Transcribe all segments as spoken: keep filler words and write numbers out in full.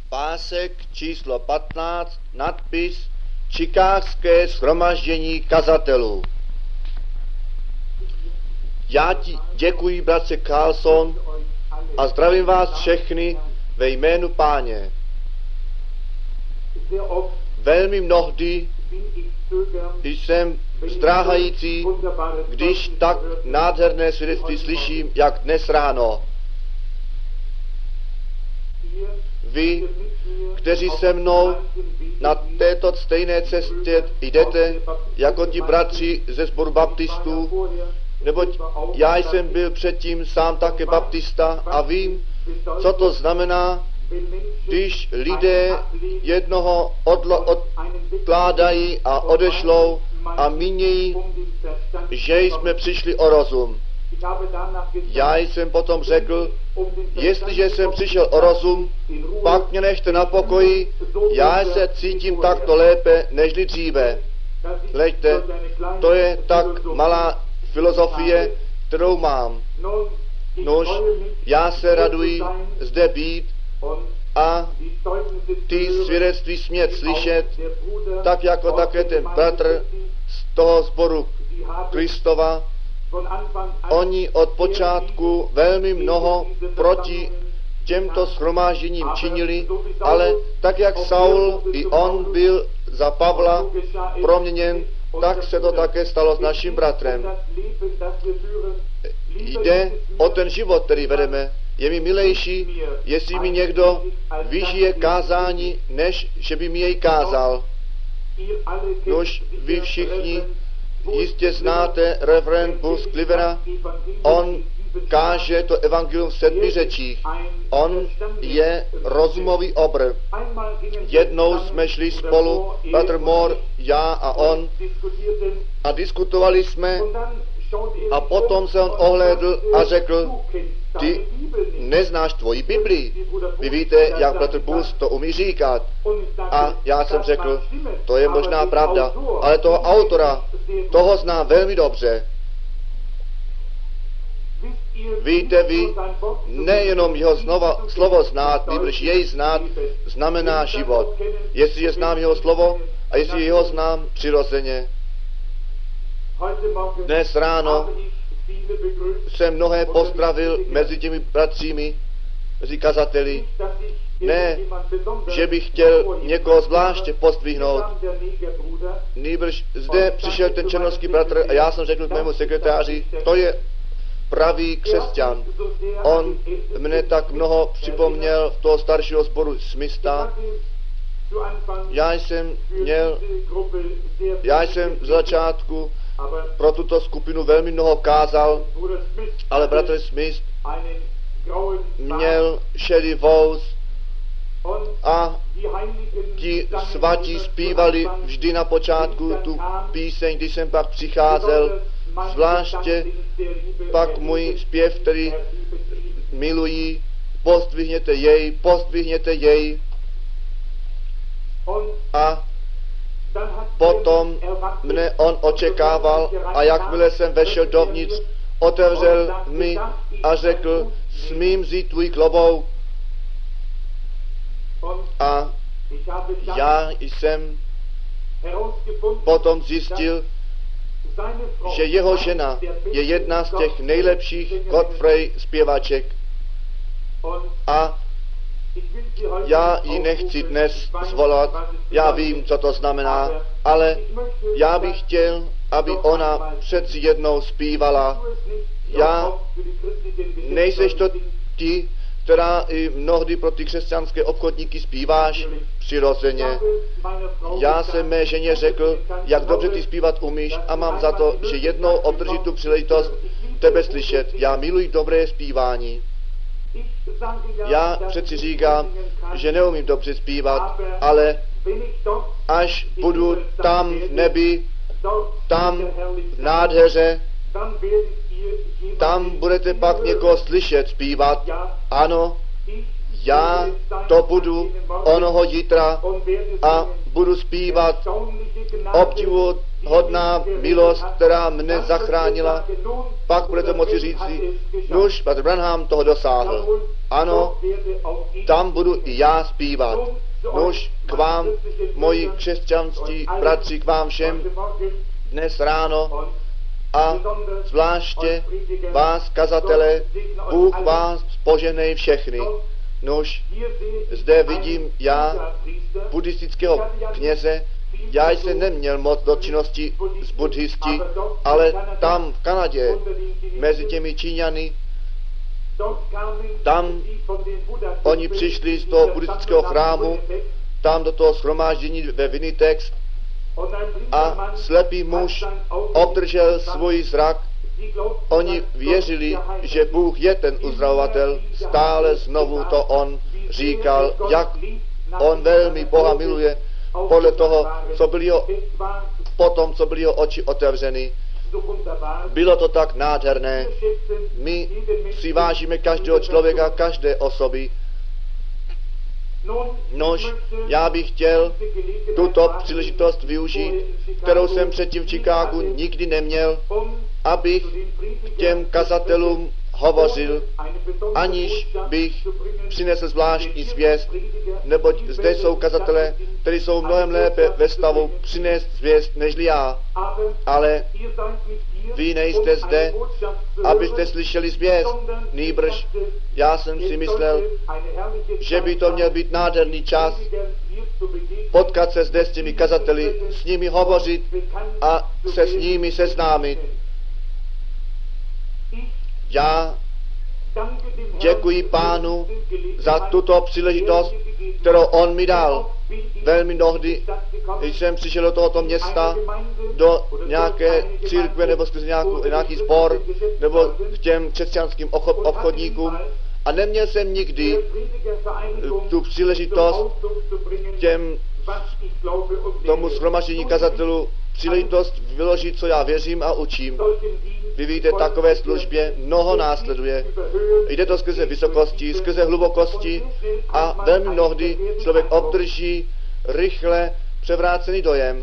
Pásek číslo patnáct, nadpis Chicagské shromaždění kazatelů. Já ti děkuji, bratře Carlson, a zdravím vás všechny ve jménu Páně. Velmi mnohdy jsem zdráhající, když tak nádherné svědectví slyším, jak dnes ráno. Vy, kteří se mnou na této stejné cestě jdete, jako ti bratři ze sboru baptistů, neboť já jsem byl předtím sám také baptista a vím, co to znamená, když lidé jednoho odlo- odkládají a odešlou a mínějí, že jsme přišli o rozum. Já jsem potom řekl, jestliže jsem přišel o rozum, pak mě nechte na pokoji, já se cítím takto lépe, nežli dříve. Hleďte, to je tak malá filozofie, kterou mám. Nož, já se raduji zde být a ty svědectví smět slyšet, tak jako také ten bratr z toho sboru Kristova. Oni od počátku velmi mnoho proti těmto shromážděním činili, ale tak jak Saul i on byl za Pavla proměněn, tak se to také stalo s naším bratrem. Jde o ten život, který vedeme. Je mi milejší, jestli mi někdo vyžije kázání, než že by mi jej kázal. Nož vy všichni jistě znáte reverend Bruce Clivera. On káže to evangelium v sedmi řečích. On je rozumový obr. Jednou jsme šli spolu, Brother Moore, já a on, a diskutovali jsme, a potom se on ohlédl a řekl, ty neznáš tvoji Biblii. Vy víte, jak Brother Bruce to umí říkat. A já jsem řekl, to je možná pravda, ale toho autora, toho znám velmi dobře. Víte vy, nejenom jeho znova, slovo znát, nýbrž jej znát, znamená život. Jestliže znám jeho slovo a jestli jeho znám přirozeně. Dnes ráno jsem mnohé pozdravil mezi těmi bratřími, mezi kazateli. Ne, že bych chtěl někoho zvláště pozdvihnout. Nýbrž zde přišel ten černovský bratr a já jsem řekl k mému sekretáři, to je pravý křesťan. On mne tak mnoho připomněl v toho staršího sboru Smitha. Já jsem měl, já jsem z začátku pro tuto skupinu velmi mnoho kázal, ale bratr Smith měl šedý vous a ti svatí zpívali vždy na počátku tu píseň, když jsem pak přicházel, zvláště pak můj zpěv, který milují, pozdvihněte jej, pozdvihněte jej. A potom mne on očekával a jakmile jsem vešel dovnitř, otevřel mi a řekl, smím vzít tvůj klobouk. A já jsem potom zjistil, že jeho žena je jedna z těch nejlepších Godfrey zpěvaček. A já ji nechci dnes zvolat, já vím, co to znamená, ale já bych chtěl, aby ona přeci jednou zpívala. Já, nejseš to ty, která i mnohdy pro ty křesťanské obchodníky zpíváš přirozeně. Já jsem mé ženě řekl, jak dobře ty zpívat umíš a mám za to, že jednou obdrží tu příležitost tebe slyšet. Já miluji dobré zpívání. Já přeci říkám, že neumím dobře zpívat, ale až budu tam v nebi, tam v nádheře, tam budete pak někoho slyšet zpívat. Ano, já to budu onoho jitra a budu zpívat obdivu hodná milost, která mne zachránila, pak budete moci říci, nuž, bratr Branham toho dosáhl. Ano, tam budu i já zpívat. Nuž, k vám, moji křesťanští bratři, k vám všem dnes ráno a zvláště vás, kazatele, Bůh vás požehnej všechny. Nuž, zde vidím já buddhistického kněze. Já jsem neměl moc do činnosti s buddhisti, ale tam v Kanadě, mezi těmi Číňany, tam oni přišli z toho buddhistického chrámu, tam do toho shromáždění ve Winnitex a slepý muž obdržel svůj zrak. Oni věřili, že Bůh je ten uzdravovatel, stále znovu to on říkal, jak on velmi Boha miluje, podle toho, co byly jeho, potom, co byly jeho oči otevřeny. Bylo to tak nádherné. My si vážíme každého člověka, každé osoby. Nož, já bych chtěl tuto příležitost využít, kterou jsem předtím v Chicagu nikdy neměl, abych k těm kazatelům hovořil, aniž bych přinesl zvláštní zvěst, neboť zde jsou kazatelé, kteří jsou mnohem lépe ve stavu přinést zvěst nežli já. Ale vy nejste zde, abyste slyšeli zvěst, nýbrž já jsem si myslel, že by to měl být nádherný čas, potkat se zde s těmi kazateli, s nimi hovořit a se s nimi seznámit. Já děkuji Pánu za tuto příležitost, kterou on mi dal. Velmi mnohdy, když jsem přišel do tohoto města, do nějaké církve nebo skrze nějaký sbor, nebo k těm křesťanským obchodníkům, a neměl jsem nikdy tu příležitost těm tomu shromaždění kazatelů příležitost vyložit, co já věřím a učím. Vy víte, takové službě mnoho následuje. Jde to skrze vysokosti, skrze hlubokosti a velmi mnohdy člověk obdrží rychle převrácený dojem.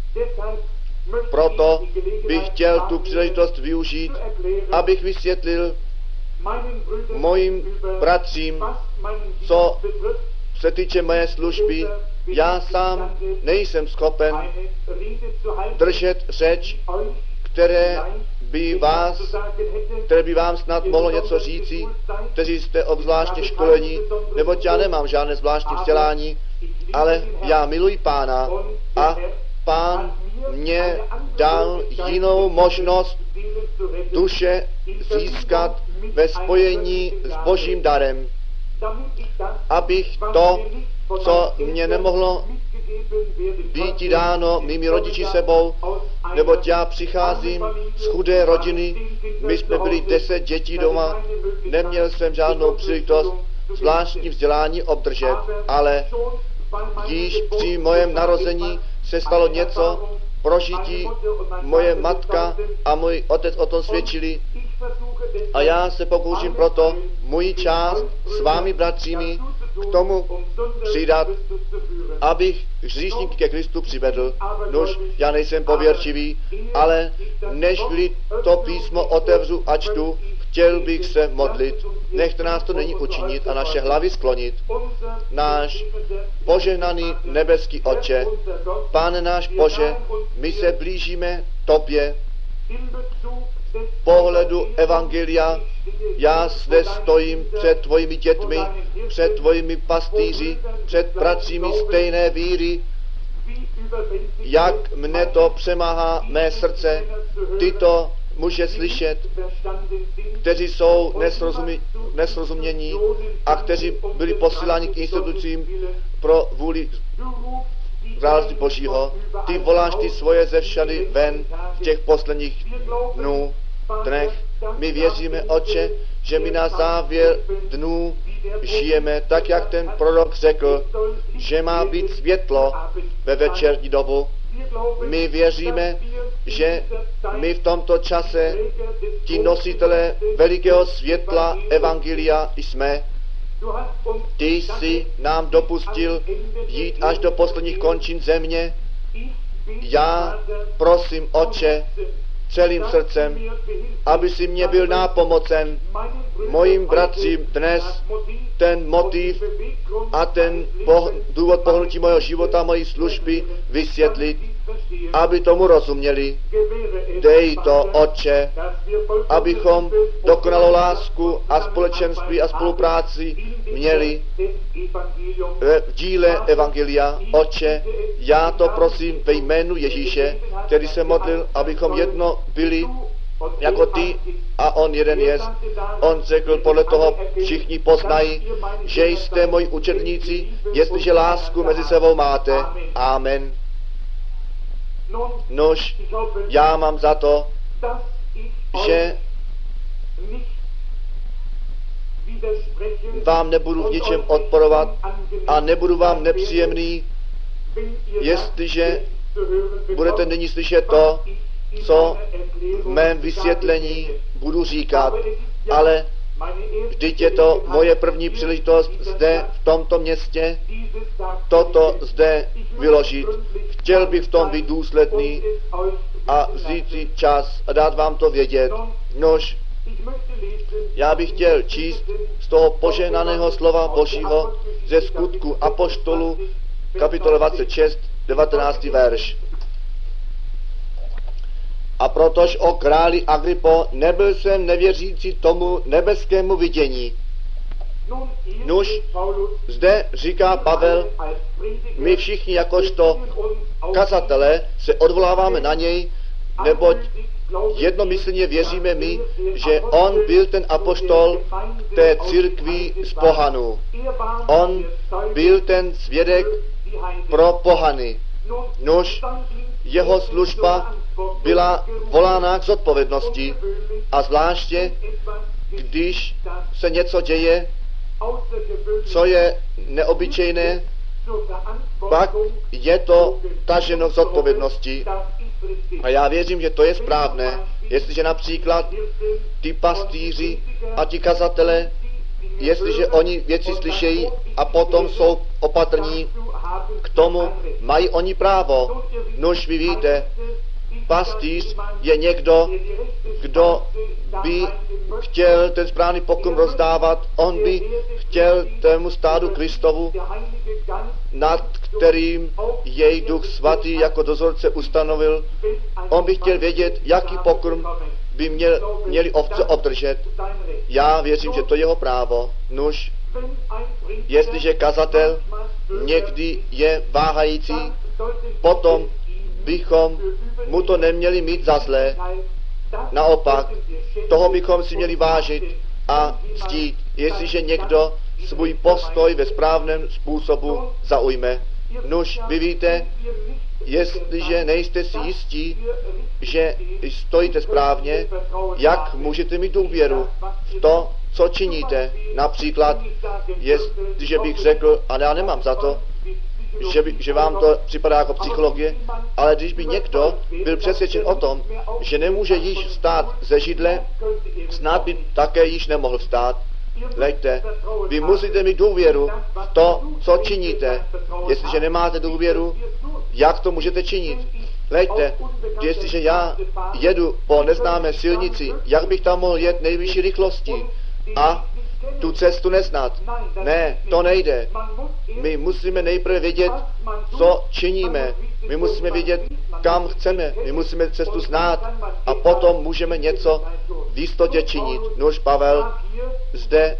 Proto bych chtěl tu příležitost využít, abych vysvětlil mojim bratřím, co se týče mé služby. Já sám nejsem schopen držet řeč, které by vás, které by vám snad mohlo něco říci, kteří jste obzvláště školení, neboť já nemám žádné zvláštní vzdělání, ale já miluji Pána a Pán mě dal jinou možnost duše získat ve spojení s Božím darem, abych to, co mě nemohlo být dáno mými rodiči sebou, neboť já přicházím z chudé rodiny, my jsme byli deset dětí doma, neměl jsem žádnou příležitost zvláštní vzdělání obdržet, ale již při mojem narození se stalo něco, prožití, moje matka a můj otec o tom svědčili a já se pokouším proto můj část s vámi bratřími k tomu přidat, abych hříšníky ke Kristu přivedl. Nož, já nejsem pověrčivý, ale nežli to písmo otevřu a čtu, chtěl bych se modlit. Nechte nás to není učinit a naše hlavy sklonit. Náš požehnaný nebeský Otče, Pane náš Bože, my se blížíme Tobě. Pohledu Evangelia, já zde stojím před tvojimi dětmi, před tvojimi pastýři, před bratřími stejné víry, jak mne to přemáhá mé srdce, tyto muže slyšet, kteří jsou nesrozumi, nesrozumění a kteří byli posíláni k institucím pro vůli království Božího. Ty voláš ty svoje ze všady ven v těch posledních dnů, dnech. My věříme, Otče, že my na závěr dnů žijeme, tak jak ten prorok řekl, že má být světlo ve večerní dobu. My věříme, že my v tomto čase ti nositelé velikého světla Evangelia jsme. Ty jsi nám dopustil jít až do posledních končin země. Já prosím, Otče, celým srdcem, aby si mě byl nápomocen, mojim bratřím dnes ten motiv a ten poh- důvod pohnutí mého života, mojí služby vysvětlit, aby tomu rozuměli. Dej to, Otče, abychom dokonalou lásku a společenství a spolupráci měli v díle Evangelia. Otče, já to prosím ve jménu Ježíše, který se modlil, abychom jedno byli jako ty a on jeden jest. On řekl, podle toho všichni poznají, že jste moji učedníci, jestliže lásku mezi sebou máte. Amen. Nož, já mám za to, že vám nebudu v ničem odporovat a nebudu vám nepříjemný, jestliže budete nyní slyšet to, co v mém vysvětlení budu říkat, ale vždyť je to moje první příležitost zde v tomto městě toto zde vyložit. Chtěl bych v tom být důsledný a vzít si čas a dát vám to vědět. Nož, já bych chtěl číst z toho požehnaného slova Božího ze Skutku apoštolů, kapitola dvacet šest, devatenáctý verš. A protož, o králi Agripo, nebyl jsem nevěřící tomu nebeskému vidění. Nuž, zde říká Pavel, my všichni jakožto kazatelé se odvoláváme na něj, neboť jednomyslně věříme my, že on byl ten apoštol té církví z pohanů. On byl ten svědek pro pohany. Nuž, jeho služba byla volána k zodpovědnosti a zvláště, když se něco děje, co je neobyčejné, pak je to taženo k zodpovědnosti. A já věřím, že to je správné, jestliže například ty pastýři a ti kazatele, jestliže oni věci slyšejí a potom jsou opatrní, k tomu mají oni právo. Nož vy víte, pastýř je někdo, kdo by chtěl ten správný pokrm rozdávat, on by chtěl tému stádu Kristovu, nad kterým jej Duch Svatý jako dozorce ustanovil, on by chtěl vědět, jaký pokrm by měl, měli ovce obdržet. Já věřím, že to je jeho právo. Nuž, jestliže kazatel někdy je váhající, potom bychom mu to neměli mít za zlé. Naopak, toho bychom si měli vážit a ctít, jestliže někdo svůj postoj ve správném způsobu zaujme. Nuž, vy víte, jestliže nejste si jistí, že stojíte správně, jak můžete mít důvěru v to, co činíte. Například, jestliže bych řekl, a já nemám za to, že, by, že vám to připadá jako psychologie, ale když by někdo byl přesvědčen o tom, že nemůže již vstát ze židle, snad by také již nemohl vstát. Leďte, vy musíte mít důvěru v to, co činíte. Jestliže nemáte důvěru, jak to můžete činit? Leďte, jestliže já jedu po neznámé silnici, jak bych tam mohl jet nejvyšší rychlosti a tu cestu neznat? Ne, to nejde. My musíme nejprve vědět, co činíme. My musíme vědět, kam chceme. My musíme cestu znát a potom můžeme něco v jistotě činit. Nuž Pavel zde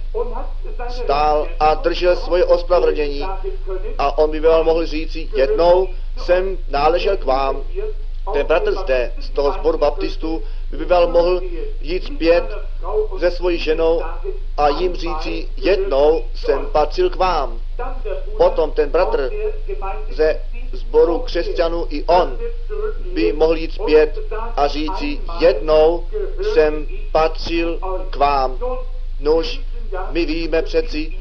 stál a držel svoje ospravedlnění a on by byl mohl říci, jednou jsem náležel k vám. Ten bratr zde z toho sboru baptistů by byl mohl jít zpět se svojí ženou a jim říci, jednou jsem patřil k vám. Potom ten bratr ze sboru křesťanů i on by mohl jít zpět a říci, jednou jsem patřil k vám. Nuž, my víme přeci,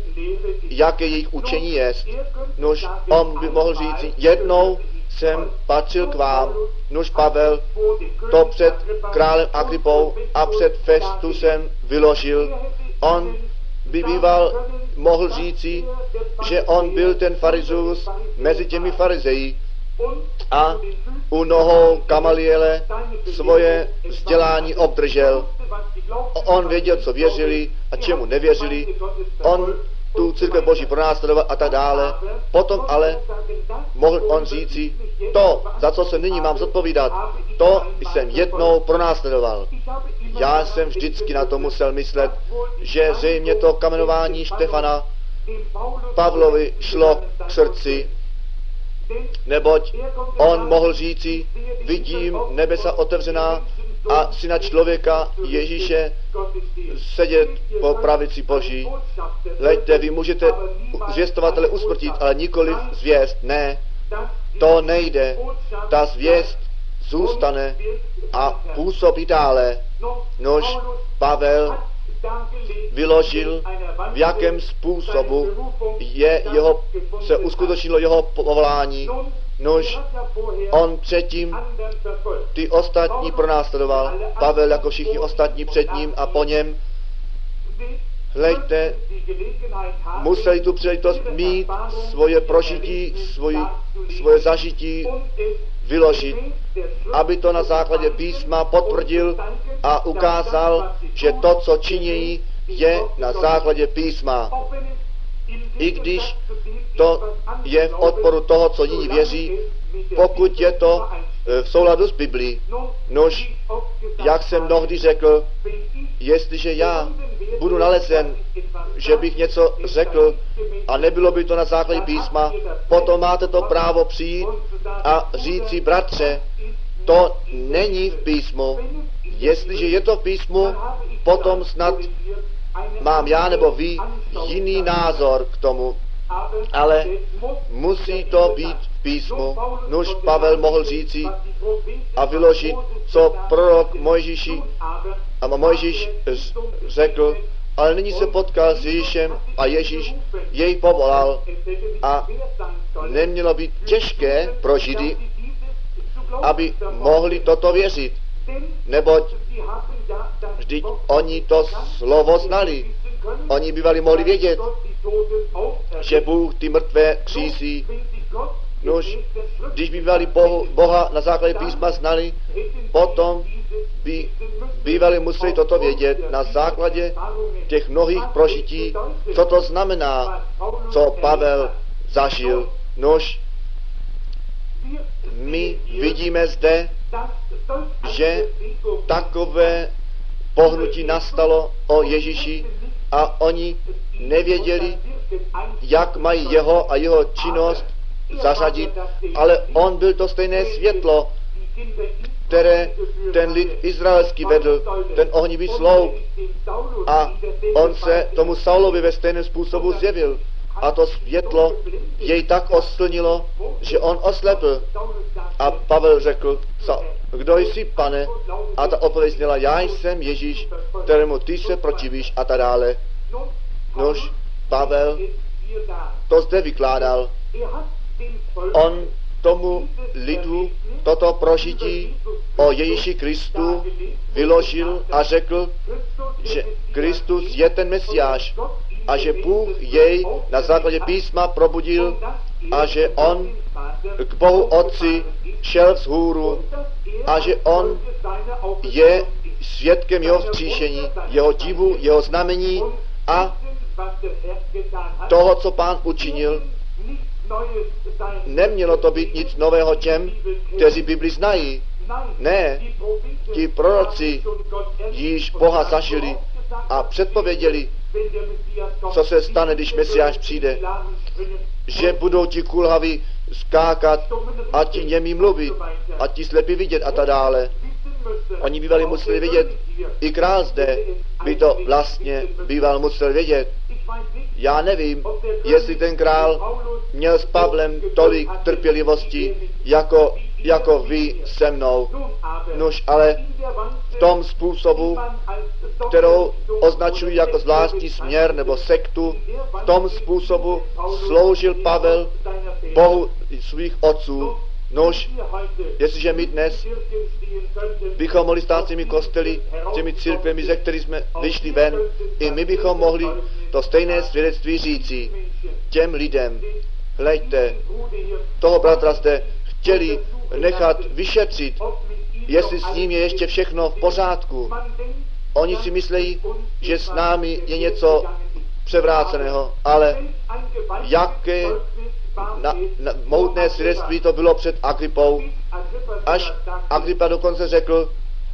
jaké jejich učení je. Nuž, on by mohl říci, jednou jsem patřil k vám. Nuž Pavel to před králem Agripou a před Festusem vyložil. On by býval mohl říci, že on byl ten farizeus mezi těmi farizeji. a u nohou Gamaliele svoje vzdělání obdržel. On věděl, co věřili a čemu nevěřili. On tu církev Boží pronásledoval a tak dále. Potom ale mohl on říci, to, za co se nyní mám zodpovídat, to jsem jednou pronásledoval. Já jsem vždycky na to musel myslet, že zřejmě to kamenování Štefana Pavlovi šlo k srdci, neboť on mohl říci, vidím nebesa otevřená a syna člověka Ježíše sedět po pravici Boží. Hleďte, vy můžete zvěstovatele usmrtit, ale nikoliv zvěst. Ne, to nejde. Ta zvěst zůstane a působí dále. Nož Pavel vyložil, v jakém způsobu je jeho, se uskutečnilo jeho povolání. Nož on předtím ty ostatní pronásledoval, Pavel jako všichni ostatní před ním a po něm. Hleďte, museli tu příležitost mít svoje prožití, svoji, svoje zažití vyložit, aby to na základě písma potvrdil a ukázal, že to, co činí, je na základě písma. I když to je v odporu toho, co jiní věří, pokud je to v souladu s Biblií. Nož, jak jsem mnohdy řekl, jestliže já budu nalezen, že bych něco řekl a nebylo by to na základě písma, potom máte to právo přijít a říci, bratře, to není v písmu. Jestliže je to v písmu, potom snad mám já nebo vy jiný názor k tomu, ale musí to být v písmu. Nuž Pavel mohl říci a vyložit, co prorok Mojžíši a Mojžíš řekl, ale nyní se potkal s Ježíšem a Ježíš jej povolal a nemělo být těžké pro Židy, aby mohli toto věřit, neboť vždyť oni to slovo znali. Oni bývali mohli vědět, že Bůh ty mrtvé křísí. Nož, když bývali Bohu, Boha na základě písma znali, potom by bývali museli toto vědět na základě těch mnohých prožití, co to znamená, co Pavel zažil. Nož, my vidíme zde, že takové pohnutí nastalo o Ježíši a oni nevěděli, jak mají jeho a jeho činnost zařadit, ale on byl to stejné světlo, které ten lid izraelský vedl, ten ohnivý sloup. A on se tomu Saulovi ve stejném způsobu zjevil. A to světlo jej tak oslnilo, že on oslepl. A Pavel řekl, kdo jsi, pane? A ta odpověď zněla, já jsem Ježíš, kterému ty se protivíš a tak dále. Nož Pavel to zde vykládal. On tomu lidu toto prožití o Ježíši Kristu vyložil a řekl, že Kristus je ten Mesiáš a že Bůh jej na základě písma probudil a že on k Bohu Otci šel vzhůru a že on je svědkem jeho vzkříšení, jeho divu, jeho znamení a toho, co Pán učinil. Nemělo to být nic nového těm, kteří Bibli znají. Ne, ti proroci již Boha zažili a předpověděli, co se stane, když Mesiáš přijde. Že budou ti kulhaví skákat a ti němí mluvit a ti slepí vidět a tak dále. Oni bývali museli vědět, i král zde by to vlastně býval musel vědět. Já nevím, jestli ten král měl s Pavlem tolik trpělivosti, jako, jako vy se mnou. Nož ale v tom způsobu, kterou označují jako zvláštní směr nebo sektu, v tom způsobu sloužil Pavel Bohu svých otců. Nož, jestliže my dnes bychom mohli stát těmi kostely, těmi církvemi, ze kterých jsme vyšli ven, i my bychom mohli to stejné svědectví říci těm lidem. Hleďte, toho bratra zde chtěli nechat vyšetřit, jestli s ním je ještě všechno v pořádku. Oni si myslejí, že s námi je něco převráceného, ale jaké na, na, moutné svědectví to bylo před Agripou, až Agripa dokonce řekl: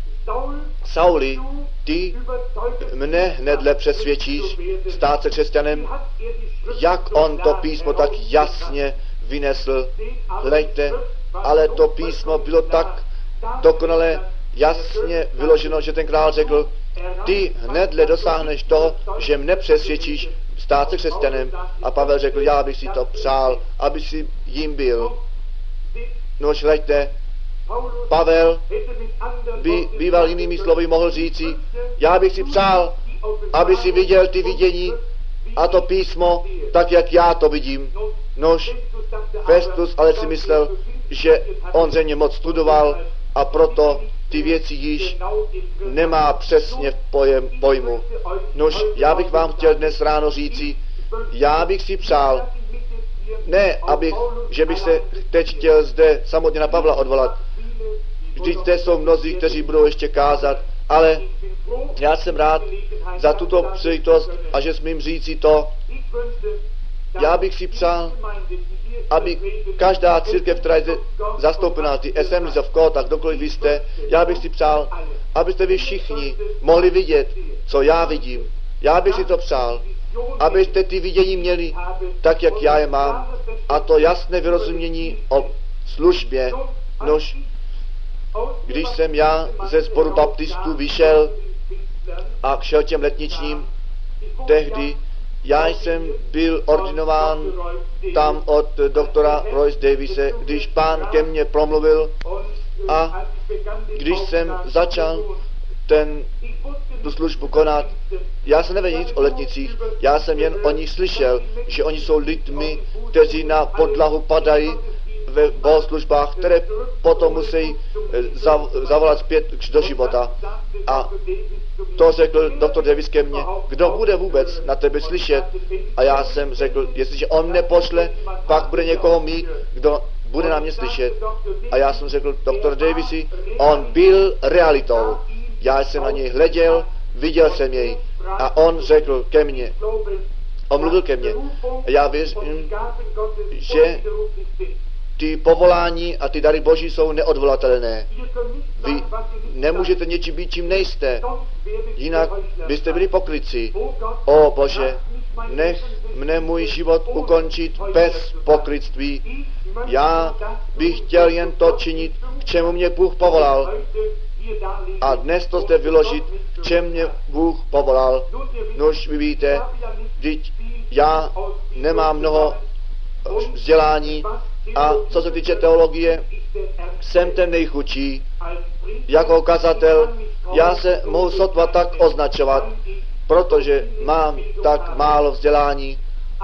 Sauli, ty mne hnedle přesvědčíš stát se křesťanem. Jak on to písmo tak jasně vynesl. Hleďte, ale to písmo bylo tak dokonale jasně vyloženo, že ten král řekl: ty hnedle dosáhneš toho, že mne přesvědčíš stát se křesťanem. A Pavel řekl: já bych si to přál, aby si jim byl. Nož hleďte, Pavel by býval jinými slovy mohl říci: já bych si přál, aby si viděl ty vidění a to písmo tak, jak já to vidím. Nož Festus ale si myslel, že on zřejmě moc studoval a proto ty věci již nemá přesně v pojem, pojmu. Nož já bych vám chtěl dnes ráno říci, já bych si přál, ne, abych, že bych se teď chtěl zde samotně na Pavla odvolat. Vždyť zde jsou mnozí, kteří budou ještě kázat, ale já jsem rád za tuto příležitost a že smím říci to, já bych si přál, aby každá církev, která je zastoupená, ty Assemblies of God, tak kdokoliv vy jste, já bych si přál, abyste vy všichni mohli vidět, co já vidím. Já bych si to přál, abyste ty vidění měli tak, jak já je mám, a to jasné vyrozumění o službě. Nož, když jsem já ze sboru baptistů vyšel a šel těm letničním, tehdy já jsem byl ordinován tam od doktora Royce Davise, když pán ke mně promluvil a když jsem začal ten, tu službu konat, já jsem nevěděl nic o letnicích, já jsem jen o nich slyšel, že oni jsou lidmi, kteří na podlahu padají ve bohoslužbách, které potom musí zavolat zpět do života. A to řekl doktor Davis ke mně: kdo bude vůbec na tebe slyšet? A já jsem řekl: jestliže on mne pošle, pak bude někoho mít, kdo bude na mě slyšet. A já jsem řekl: doktor Davisi, on byl realitou. Já jsem na něj hleděl, viděl jsem jej. A on řekl ke mně, on mluvil ke mně. A já věřím, že ty povolání a ty dary Boží jsou neodvolatelné. Vy nemůžete něčím být, čím nejste. Jinak byste byli pokrytci. O Bože, nech mne můj život ukončit bez pokrytství. Já bych chtěl jen to činit, k čemu mě Bůh povolal. A dnes to zde vyložit, k čemu mě Bůh povolal. Nož vy víte, vždyť já nemám mnoho vzdělání a co se týče teologie, jsem ten nejchudší. Jako kazatel já se mohu sotva tak označovat, protože mám tak málo vzdělání.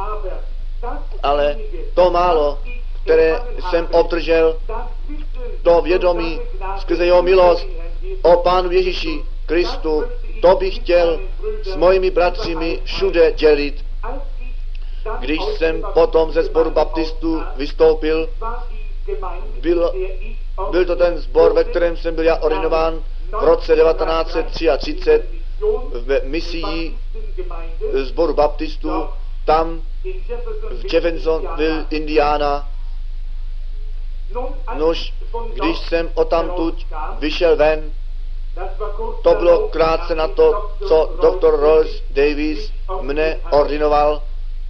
Ale to málo, které jsem obdržel, to vědomí skrze jeho milost o Pánu Ježíši Kristu, to bych chtěl s mojimi bratřími všude dělit. Když jsem potom ze sboru baptistů vystoupil, byl, byl to ten sbor, ve kterém jsem byl já ordinován v roce devatenáct set třicet tři v misii sboru baptistů, tam v Jeffersonville, Indiana. Nož, když jsem odtamtud vyšel ven, to bylo krátce na to, co doktor Royce Davis mne ordinoval.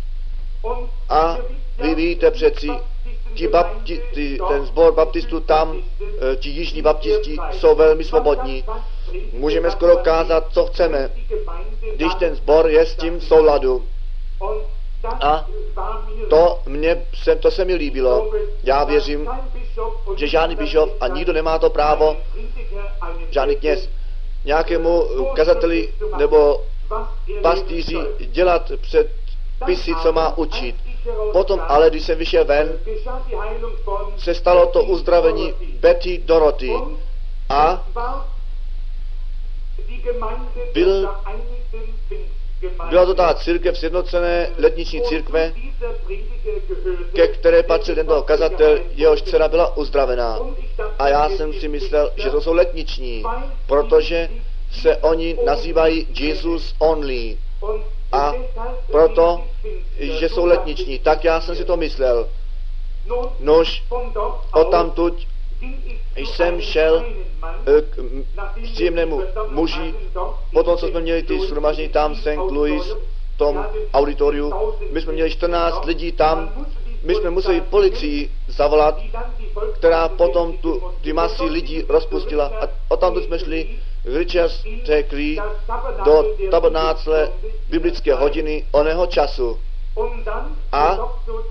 A vy víte přeci, ti bapti, ti, ten sbor baptistů tam, ti jižní baptisti jsou velmi svobodní. Můžeme skoro kázat, co chceme, když ten sbor je s tím v souladu. A to, mě, se, to se mi líbilo. Já věřím, že žádný bišov a nikdo nemá to právo, žádný kněz, nějakému kazateli nebo pastýři dělat před pisy, co má učit. Potom ale, když jsem vyšel ven, se stalo to uzdravení Betty Dorothy a byl Byla to ta církev sjednocené letniční církve, ke které patřil tento kazatel, jehož dcera byla uzdravená. A já jsem si myslel, že to jsou letniční, protože se oni nazývají Jesus Only. A proto, že jsou letniční, tak já jsem si to myslel. Nož, odtamtud jsem šel k příjemnému muži, potom, co jsme měli ty shromaždění tam v Saint Louis, v tom auditoriu, my jsme měli čtrnáct lidí tam, my jsme museli policii zavolat, která potom tu, ty masy lidí rozpustila a odtamtud jsme šli Richards řekli do tabernácle biblické hodiny oného času. A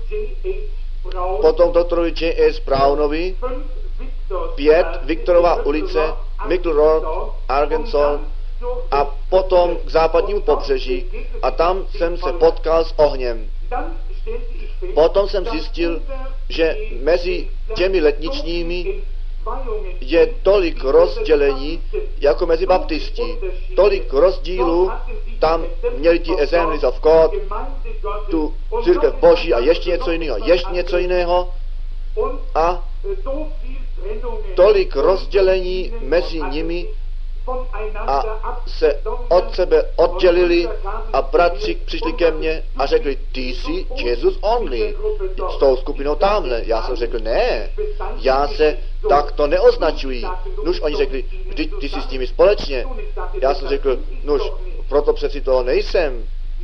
potom doktorovi J S Brownovi, pět Viktorova ulice, Middle Road, Arkansas, a potom k západnímu pobřeží a tam jsem se potkal s ohněm. Potom jsem zjistil, že mezi těmi letničními je tolik rozdělení, jako mezi baptisti. Tolik rozdílů, tam měli ti Assemblies of God, tu církev Boží a ještě něco jiného, ještě něco jiného a tolik rozdělení mezi nimi a se od sebe oddělili a bratři přišli ke mně a řekli, ty jsi Jesus Only s tou skupinou tamhle. Já jsem řekl, ne, já se takto neoznačuji. Nuž oni řekli, vždyť ty jsi s nimi společně. Já jsem řekl, nuž, proto přeci toho nejsem.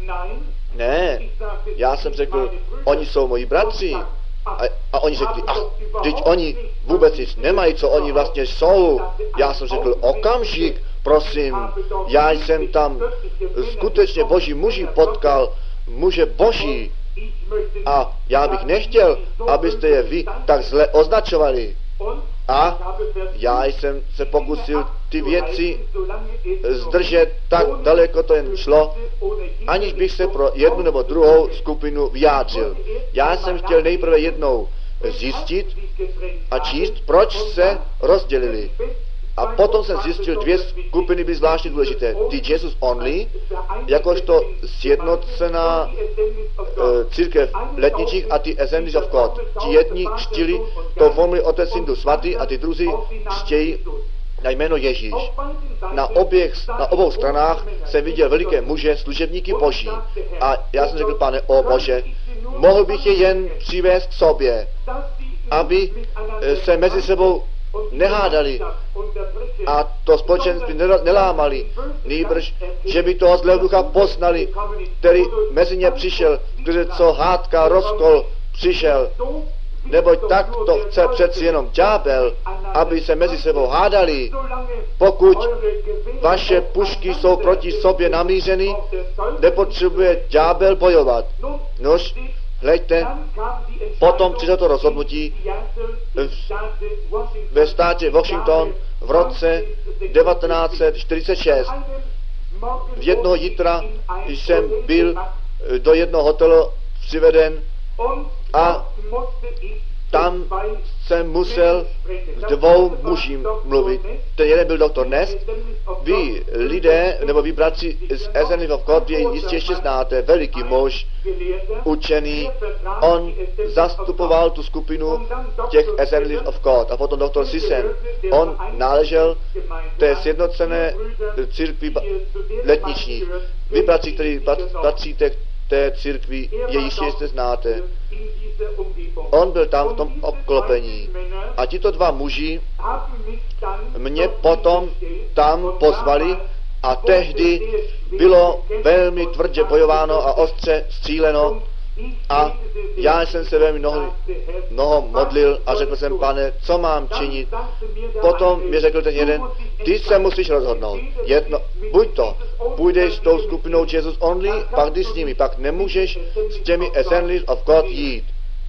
Ne, já jsem řekl, oni jsou moji bratři. A, a oni řekli, ach, vždyť oni vůbec nic nemají, co oni vlastně jsou. Já jsem řekl, okamžik, prosím, já jsem tam skutečně Boží muži potkal, muže Boží. A já bych nechtěl, abyste je vy tak zle označovali. A já jsem se pokusil ty věci zdržet tak daleko to jen šlo, aniž bych se pro jednu nebo druhou skupinu vyjádřil. Já jsem chtěl nejprve jednou zjistit a číst, proč se rozdělili. A potom jsem zjistil, dvě skupiny byly zvláště důležité. Ty Jesus Only, jakožto sjednocená e, církev letničích a ty Assemblies of God. Ti jedni čtili to formuli Otec, Syn, Duch Svatý a ty druzí čtějí na jméno Ježíš. Na, oběch, na obou stranách jsem viděl veliké muže, služebníky Boží. A já jsem řekl, Pane, o Bože, mohl bych je jen přivést k sobě, aby se mezi sebou nehádali a to společenství nelámali, nýbrž, že by toho zlého ducha poznali, který mezi ně přišel, protože co hádka, rozkol přišel. Neboť tak to chce přeci jenom ďábel, aby se mezi sebou hádali. Pokud vaše pušky jsou proti sobě namířeny, nepotřebuje ďábel bojovat. Nož, hleďte, potom přišlo to rozhodnutí ve státě Washington v roce devatenáct set čtyřicet šest. V jednoho jitra jsem byl do jednoho hotelu přiveden a tam jsem musel s dvou mužím mluvit. Ten jeden byl doktor Ness. Vy lidé, nebo vy bratři z Assemblies of God, vy jistě ještě znáte, veliký muž, učený. On zastupoval tu skupinu těch Assemblies of God. A potom doktor Sisson, on náležel té sjednocené církvi letniční. Vy bratři, kteří patříte k té církvi, je jistě jste znáte. On byl tam v tom obklopení. A tito dva muži mě potom tam pozvali a tehdy bylo velmi tvrdě bojováno a ostře stříleno a já jsem se velmi mnoho, mnoho modlil a řekl jsem, Pane, co mám činit? Potom mi řekl ten jeden, ty se musíš rozhodnout. Jedno, buď to, půjdeš s tou skupinou Jesus Only, pak jdi s nimi, pak nemůžeš s těmi Assemblies of God jít.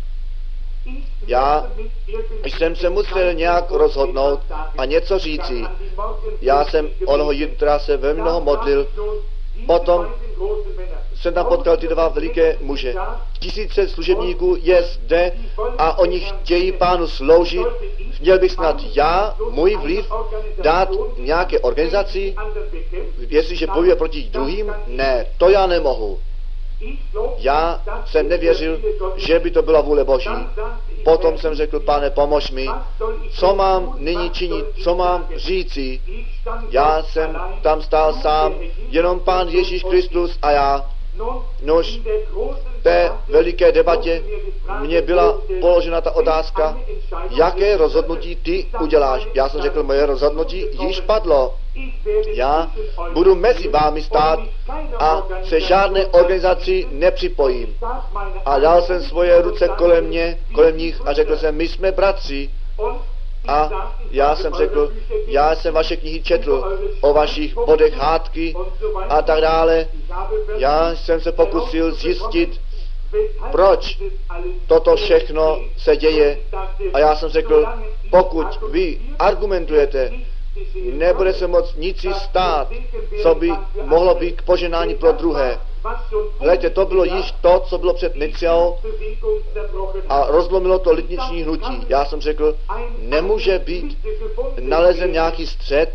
Já jsem se musel nějak rozhodnout a něco říci. Já jsem onoho jitra se velmi mnoho modlil Potom jsem tam potkal ty dva veliké muže. Tisíce služebníků je zde a oni chtějí Pánu sloužit. Měl bych snad já, můj vliv, dát nějaké organizaci, jestliže bojuje proti druhým? Ne, to já nemohu. Já jsem nevěřil, že by to byla vůle Boží. Potom jsem řekl, Pane, pomož mi, co mám nyní činit, co mám říci. Já jsem tam stál sám, jenom Pán Ježíš Kristus a já. Nož v té veliké debatě mně byla položena ta otázka, jaké rozhodnutí ty uděláš. Já jsem řekl, moje rozhodnutí již padlo. Já budu mezi vámi stát a se žádné organizaci nepřipojím. A dal jsem svoje ruce kolem mě, kolem nich a řekl jsem, my jsme bratři. A já jsem řekl, já jsem vaše knihy četl o vašich bodech hádky a tak dále. Já jsem se pokusil zjistit, proč toto všechno se děje. A já jsem řekl, pokud vy argumentujete, nebude se moc nic stát, co by mohlo být k poženání pro druhé. Hleďte, to bylo již to, co bylo před Niciou a rozlomilo to litniční hnutí. Já jsem řekl, nemůže být nalezen nějaký střed,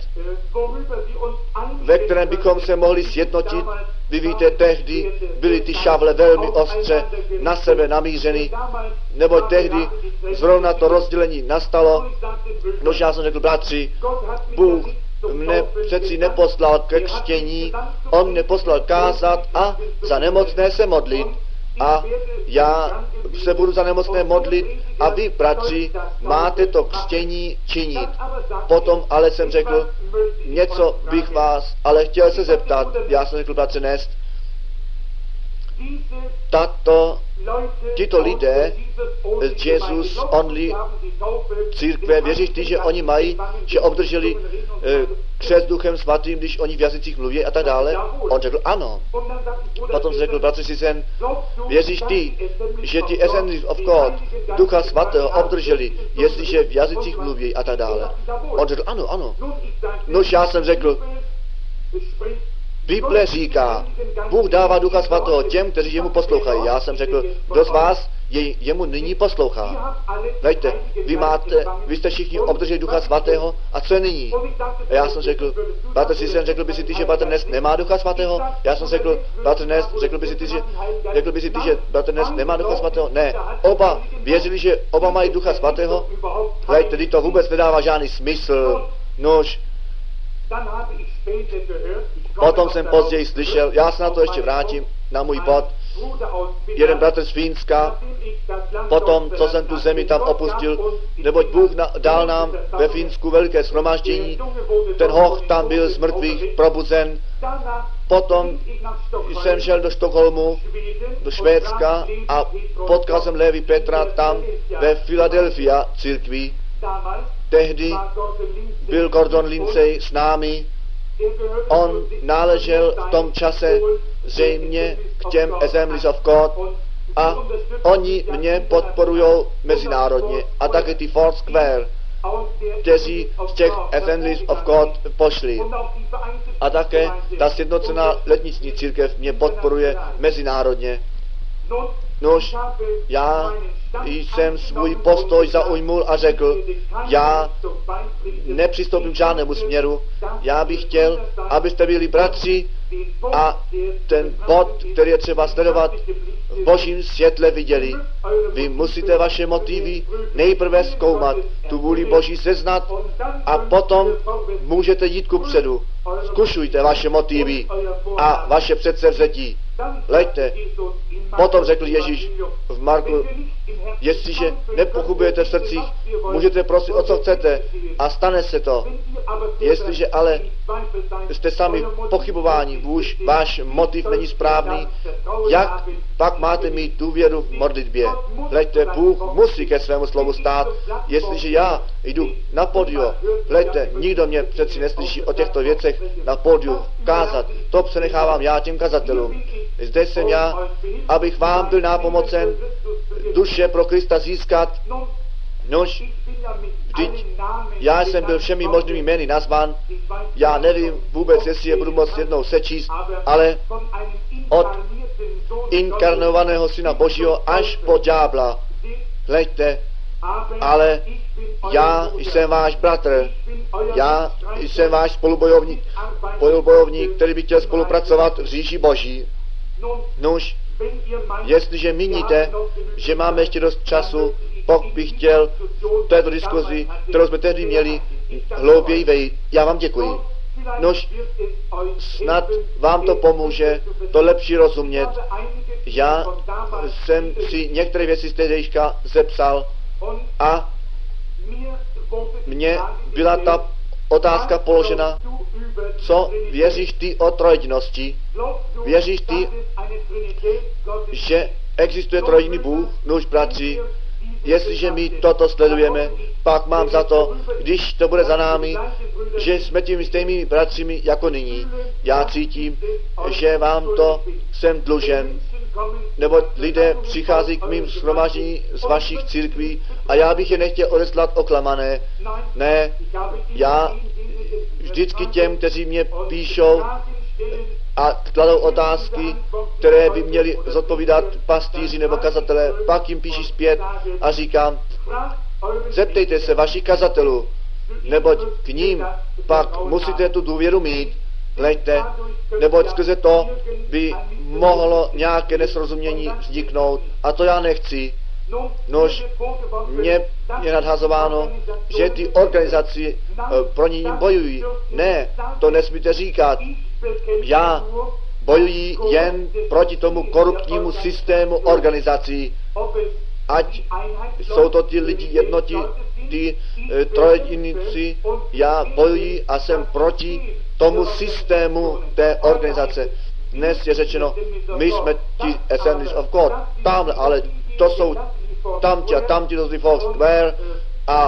ve kterém bychom se mohli sjednotit. Vy víte, tehdy byly ty šavle velmi ostře na sebe namířeny, neboť tehdy zrovna to rozdělení nastalo. Nož já jsem řekl, bratři, Bůh mne přeci neposlal ke křtění, on mne poslal kázat a za nemocné se modlit. A já se budu za nemocné modlit a vy, bratři, máte to křtění činit. Potom ale jsem řekl, něco bych vás ale chtěl se zeptat. Já jsem řekl, bratře Nest, tato, tito lidé z Jesus Only církve, věříš ty, že oni mají, že obdrželi eh, křest Duchem Svatým, když oni v jazycích mluví a tak dále? On řekl, ano. Potom řekl, bratře Sisen, věříš ty, že ty Assemblies of God Ducha Svatého obdrželi, jestliže v jazycích mluví a tak dále? On řekl, ano, ano. Nož já jsem řekl, Bible říká, Bůh dává Ducha Svatého těm, kteří jemu poslouchají. Já jsem řekl, kdo z vás je, jemu nyní poslouchá? Vejte, vy máte, vy jste všichni obdrželi Ducha Svatého a co je nyní? A já jsem řekl, bratr Sisen, řekl by si ty, že bratr Nest nemá Ducha Svatého? Já jsem řekl, bratr Nest, řekl by si ty, že, řekl by si ty, že bratr Nest nemá Ducha Svatého? Ne, oba věřili, že oba mají Ducha Svatého? Vejte, teď to vůbec nedává žádný smysl. Nož, potom jsem později slyšel, já se na to ještě vrátím, na můj bod, jeden bratr z Fínska, potom, co jsem tu zemi tam opustil, neboť Bůh na, dal nám ve Fínsku velké shromáždění, ten hoch tam byl z mrtvých probuzen, potom jsem šel do Stockholmu, do Švédska a potkal jsem Levi Petra tam ve Philadelphia církvi. Tehdy byl Gordon Lindsay s námi, on náležel v tom čase zřejmě k těm Assemblies of God a oni mě podporují mezinárodně a také ty Foursquare, kteří z těch Assemblies of God pošli. A také ta sjednocená letniční církev mě podporuje mezinárodně. Nož, já jsem svůj postoj zaujmul a řekl, já nepřistoupím k žádnému směru, já bych chtěl, abyste byli bratři a ten bod, který je třeba sledovat, v božím světle viděli. Vy musíte vaše motivy nejprve zkoumat, tu vůli Boží seznat a potom můžete jít kupředu. Zkušujte vaše motivy a vaše předsevzetí. Leďte. Potom řekl Ježíš v Marku, jestliže nepochybujete v srdcích, můžete prosit o co chcete a stane se to. Jestliže ale jste sami pochybováni, vůž, váš motiv není správný, jak pak máte mít důvěru v modlitbě? Hleďte, Bůh musí ke svému slovu stát. Jestliže já jdu na pódium, hleďte, nikdo mě přeci neslyší o těchto věcech na pódiu kázat. To přenechávám já těm kazatelům. Zde jsem já, abych vám byl nápomocen duše pro Krista získat. Nož, vždyť já jsem byl všemi možnými jmény nazván, já nevím vůbec, jestli je budu moct jednou sečíst, ale od inkarnovaného Syna Božího až po ďábla. Hleďte, ale já jsem váš bratr, já jsem váš spolubojovník, spolubojovník, který by chtěl spolupracovat v říši Boží. Nuž, jestliže míníte, že máme ještě dost času, pokud bych chtěl v této diskuzi, kterou jsme tehdy měli, hlouběji vejít, já vám děkuji. Nož, snad vám to pomůže to lepší rozumět. Já jsem si některé věci z tehdejška zepsal a mně byla ta otázka položena, co věříš ty o trojedinosti? Věříš ty, že existuje trojediný Bůh? Nuž, bratři, jestliže my toto sledujeme, pak mám za to, když to bude za námi, že jsme těmi stejnými bratřimi jako nyní. Já cítím, že vám to jsem dlužen, nebo lidé přichází k mým shromáždění z vašich církví a já bych je nechtěl odeslat oklamané. Ne, já vždycky těm, kteří mě píšou a kladou otázky, které by měli zodpovídat pastýři nebo kazatelé, pak jim píší zpět a říkám, zeptejte se vašich kazatelů, neboť k ním pak musíte tu důvěru mít. Hleďte, neboť skrze to by mohlo nějaké nesrozumění vzniknout a to já nechci. Nož, mě je nadhazováno, že ty organizaci pro ní bojují. Ne, to nesmíte říkat. Já bojuji jen proti tomu korupčnímu systému organizací. Ať jsou to ti lidi jednotí, ty e, trojediníci, já bojuji a jsem proti tomu systému té organizace. Dnes je řečeno, my jsme ti Assemblies of God, tamhle, ale to jsou tamti a tamti, to jsou Fox Square a,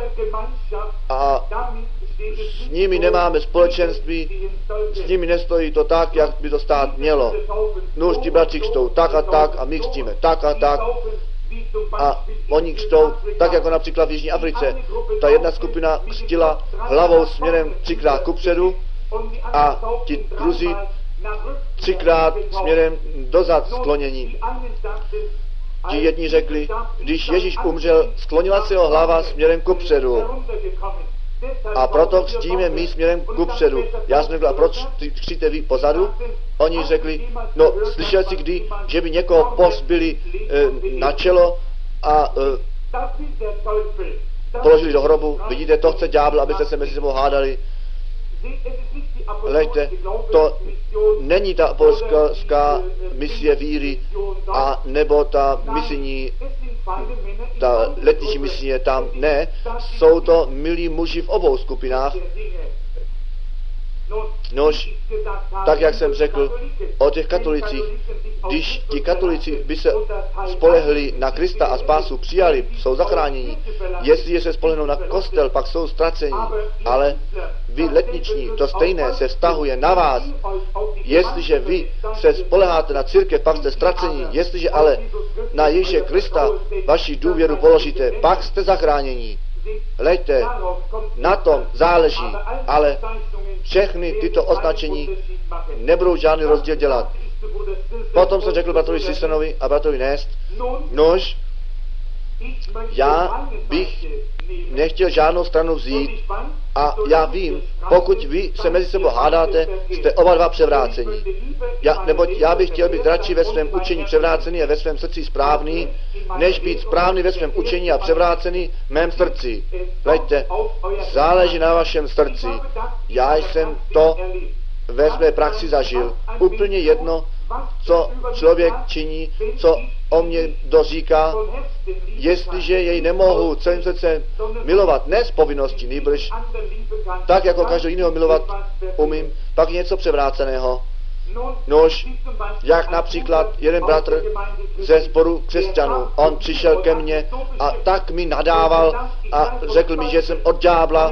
a s nimi nemáme společenství, s nimi nestojí to tak, jak by to stát mělo. Nuž ti bratři křtou tak a tak a my křtíme tak a tak a oni křtou tak, jako například v Jižní Africe. Ta jedna skupina křtila hlavou směrem třikrát kupředu a ti druzí třikrát směrem dozad sklonění. Ti jedni řekli, když Ježíš umřel, sklonila se jeho hlava směrem kupředu. A proto křtíme my směrem kupředu. Já jsem řekl, a proč křtíte vy pozadu? Oni řekli, no slyšel jsi kdy, že by někoho pozbili e, na čelo a e, položili do hrobu. Vidíte, to chce ďábel, abyste se mezi sebou hádali. Hleďte, to není ta apostolská misie víry a nebo ta misijní, ta letniční misie tam, ne, jsou to milí muži v obou skupinách. Nož, tak jak jsem řekl o těch katolicích, když ti katolici by se spolehli na Krista a spásu přijali, jsou zachráněni. Jestliže se spolehnou na kostel, pak jsou ztraceni. Ale vy letniční, to stejné se vztahuje na vás. Jestliže vy se spoleháte na církev, pak jste ztraceni. Jestliže ale na Ježíše Krista vaši důvěru položíte, pak jste zachráněni. Hleďte, na tom záleží, ale všechny tyto označení nebudou žádný rozdíl dělat. Potom jsem řekl bratrovi Sissenovi a bratrovi Nest, nož, já bych nechtěl žádnou stranu vzít a já vím, pokud vy se mezi sebou hádáte, jste oba dva převrácení. Já, neboť já bych chtěl být radši ve svém učení převrácený a ve svém srdci správný, než být správný ve svém učení a převrácený v mém srdci. Hleďte, záleží na vašem srdci. Já jsem to ve své praxi zažil. Úplně jedno, co člověk činí, co o mě doříká, jestliže jej nemohu celým srdcem milovat, ne z povinnosti, nýbrž tak, jako každého jiného milovat umím, pak něco převráceného. Nož, jak například jeden bratr ze sboru křesťanů, on přišel ke mně a tak mi nadával a řekl mi, že jsem od ďábla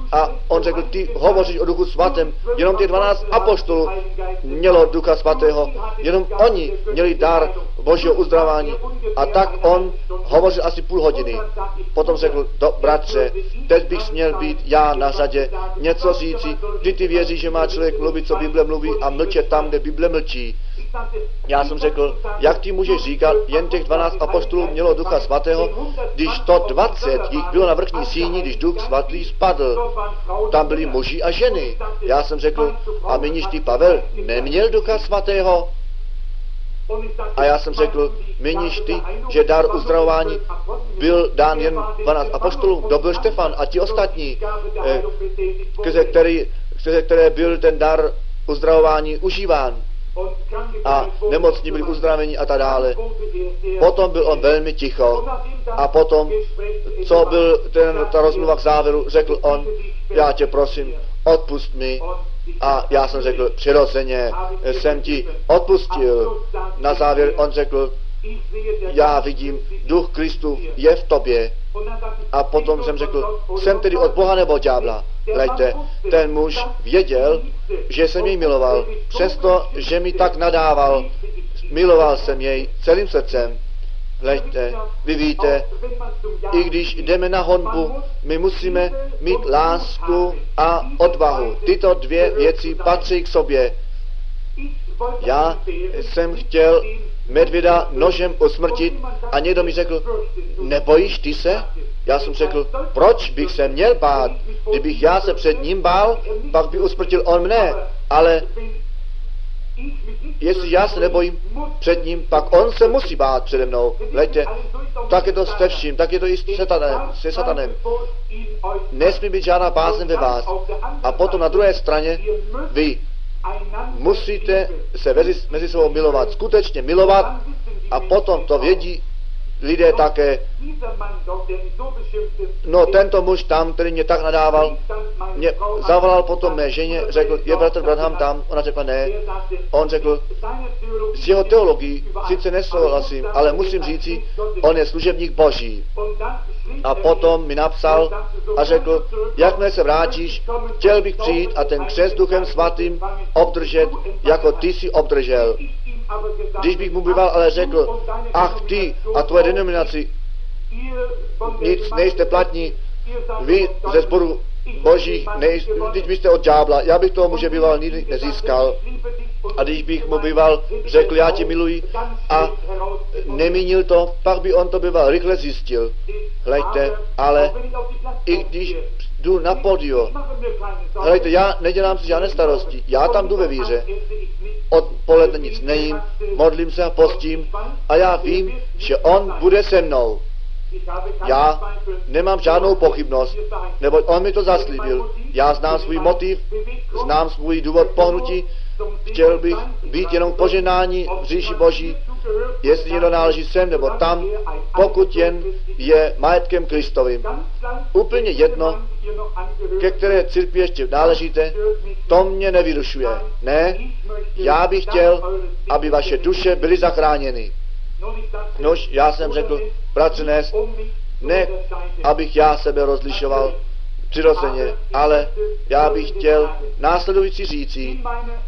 A on řekl, ty hovoříš o Duchu Svatém, jenom těch dvanáct apoštolů mělo Ducha Svatého, jenom oni měli dar Božího uzdravování. A tak on hovořil asi půl hodiny. Potom řekl, do, bratře, teď bych směl být já na řadě, něco říci, kdy ty věříš, že má člověk mluvit, co Bible mluví, a mlčet tam, kde Bible mlčí. Já jsem řekl, jak ty můžeš říkat, jen těch dvanáct apoštolů mělo Ducha Svatého, když sto dvacet jich bylo na vrchní síni, když Duch Svatý spadl. Tam byli muži a ženy. Já jsem řekl, a miniš ty, Pavel, neměl Ducha Svatého? A já jsem řekl, miniš ty, že dar uzdravování byl dán jen dvanáct apoštolů? Kdo byl Štefan a ti ostatní, eh, skrze který, skrze které byl ten dar uzdravování užíván? A nemocní byli uzdraveni a tak dále. Potom byl on velmi ticho. A potom, co byl ten, ta rozmluva k závěru, řekl on, já tě prosím, odpust mi. A já jsem řekl, přirozeně jsem ti odpustil. Na závěr on řekl, já vidím, Duch Kristův je v tobě. A potom jsem řekl, jsem tedy od Boha nebo od ďábla? Hleďte, ten muž věděl, že jsem jej miloval, přesto, že mi tak nadával. Miloval jsem jej celým srdcem. Hleďte, vy víte, i když jdeme na honbu, my musíme mít lásku a odvahu. Tyto dvě věci patří k sobě. Já jsem chtěl medvěda nožem usmrtit a někdo mi řekl, nebojíš ty se? Já jsem řekl, proč bych se měl bát? Kdybych já se před ním bál, pak by usmrtil on mne, ale jestli já se nebojím před ním, pak on se musí bát přede mnou. Hleďte, tak je to se vším, tak je to i s satanem, se satanem. Nesmí být žádná bázeň ve vás. A potom na druhé straně vy musíte se mezi, mezi sebou milovat, skutečně milovat, a potom to vědí lidé také. No tento muž tam, který mě tak nadával, mě zavolal potom mé ženě, řekl, je bratr Branham tam? Ona řekla ne. On řekl, s jeho teologií sice nesouhlasím, ale musím říci, on je služebník Boží. A potom mi napsal a řekl, jakmile se vrátíš, chtěl bych přijít a ten křest Duchem Svatým obdržet, jako ty si obdržel. Když bych mu býval ale řekl, ach ty a tvoje denominaci, nic nejste platní, vy ze sboru Božích, nejste, když byste od ďábla, já bych toho muže býval nikdy nezískal. A když bych mu býval řekl, já tě miluji, a nemínil to, pak by on to býval rychle zjistil. Hleďte, ale i když jdu na podio, hleďte, já nedělám si žádné starosti, já tam jdu ve víře, odpoledne nic nejím, modlím se a postím a já vím, že on bude se mnou. Já nemám žádnou pochybnost, neboť on mi to zaslíbil. Já znám svůj motiv, znám svůj důvod pohnutí, chtěl bych být jenom poženání v říši Boží, jestli někdo náleží sem nebo tam, pokud jen je majetkem Kristovým. Úplně jedno, ke které církvi ještě náležíte, to mě nevyrušuje. Ne, já bych chtěl, aby vaše duše byly zachráněny. Nož, já jsem řekl, bratře, Ness, ne, abych já sebe rozlišoval přirozeně, ale já bych chtěl následující říci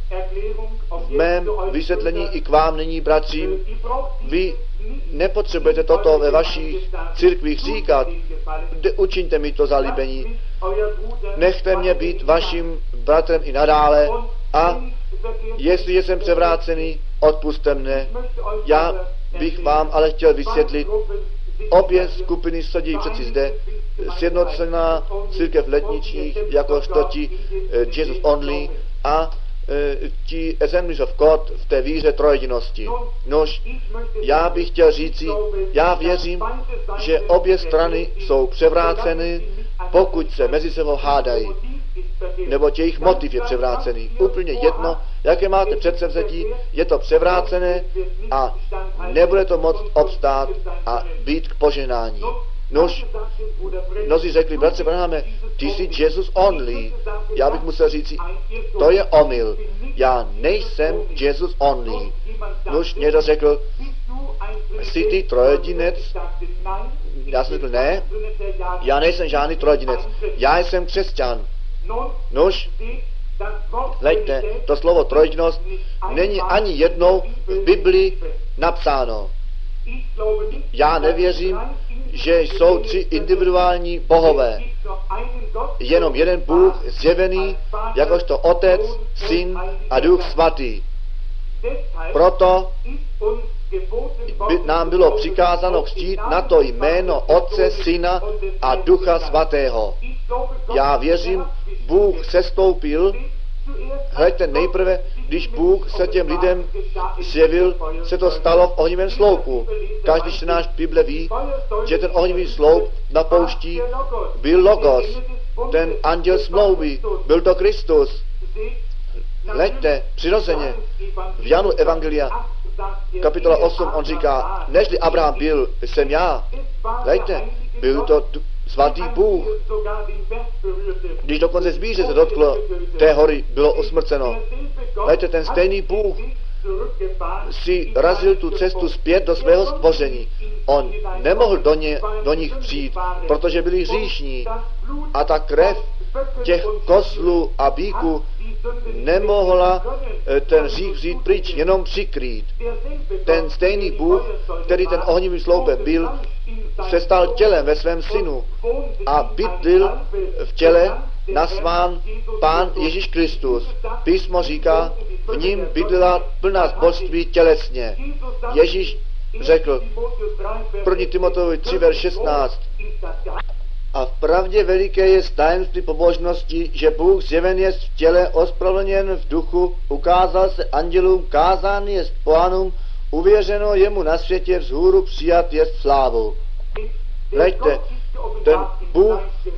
v mém vysvětlení i k vám nyní, bratřím, vy nepotřebujete toto ve vašich církvích říkat, učiňte mi to zalíbení, nechte mě být vaším bratrem i nadále, a jestli jsem převrácený, odpusťte mne. Já bych vám ale chtěl vysvětlit, obě skupiny sedí přeci zde, sjednocená církev letničních, jakožto ti uh, Jesus Only a uh, ti Assemblies of God v té víře trojedinosti. Nož, já bych chtěl říci, já věřím, že obě strany jsou převráceny, pokud se mezi sebou hádají, nebo jejich motiv je převrácený. Úplně jedno, jaké máte předsevzetí, je to převrácené a nebude to moct obstát a být k požehnání. Nož, mnozí řekli, bratře Branhame, ty jsi Jesus Only. Já bych musel říci, to je omyl. Já nejsem Jesus Only. Nož, někdo řekl, jsi ty trojedinec? Já jsem řekl, ne, já nejsem žádný trojjedinec, já jsem křesťan. Nož, hleďte, to slovo trojedinost není ani jednou v Biblii napsáno. Já nevěřím, že jsou tři individuální bohové. Jenom jeden Bůh zjevený, jakožto Otec, Syn a Duch Svatý. Proto by nám bylo přikázáno křtít na to jméno Otce, Syna a Ducha Svatého. Já věřím, Bůh sestoupil. Hleďte, nejprve, když Bůh se těm lidem zjevil, se to stalo v ohnivém sloupu. Každý čtenář Bible ví, že ten ohnivý sloup na poušti byl Logos, ten anděl smlouvy, byl to Kristus. Hleďte, přirozeně, v Janu Evangelia, kapitola osm, on říká, nežli Abraham byl, jsem já. Hleďte, byl to svatý Bůh. Když dokonce zvíře se dotklo té hory, bylo usmrceno. Hleďte, ten stejný Bůh si razil tu cestu zpět do svého stvoření. On nemohl do, ně, do nich přijít, protože byli hříšní. A ta krev těch kozlů a bíků nemohla ten hřích vzít pryč, jenom přikrýt. Ten stejný Bůh, který ten ohnivým sloupem byl, se stal tělem ve svém synu a bydlil v těle nasván Pán Ježíš Kristus. Písmo říká, v ním bydlila plná zbožství tělesně. Ježíš řekl, první Timoteovi tři, verš šestnáct, a v pravdě veliké je tajemství pobožnosti, že Bůh zjeven jest v těle, ospravedlněn v duchu, ukázal se andělům, kázán jest pohanům, uvěřeno jemu na světě, vzhůru přijat jest slávu. Hleďte, ten Bůh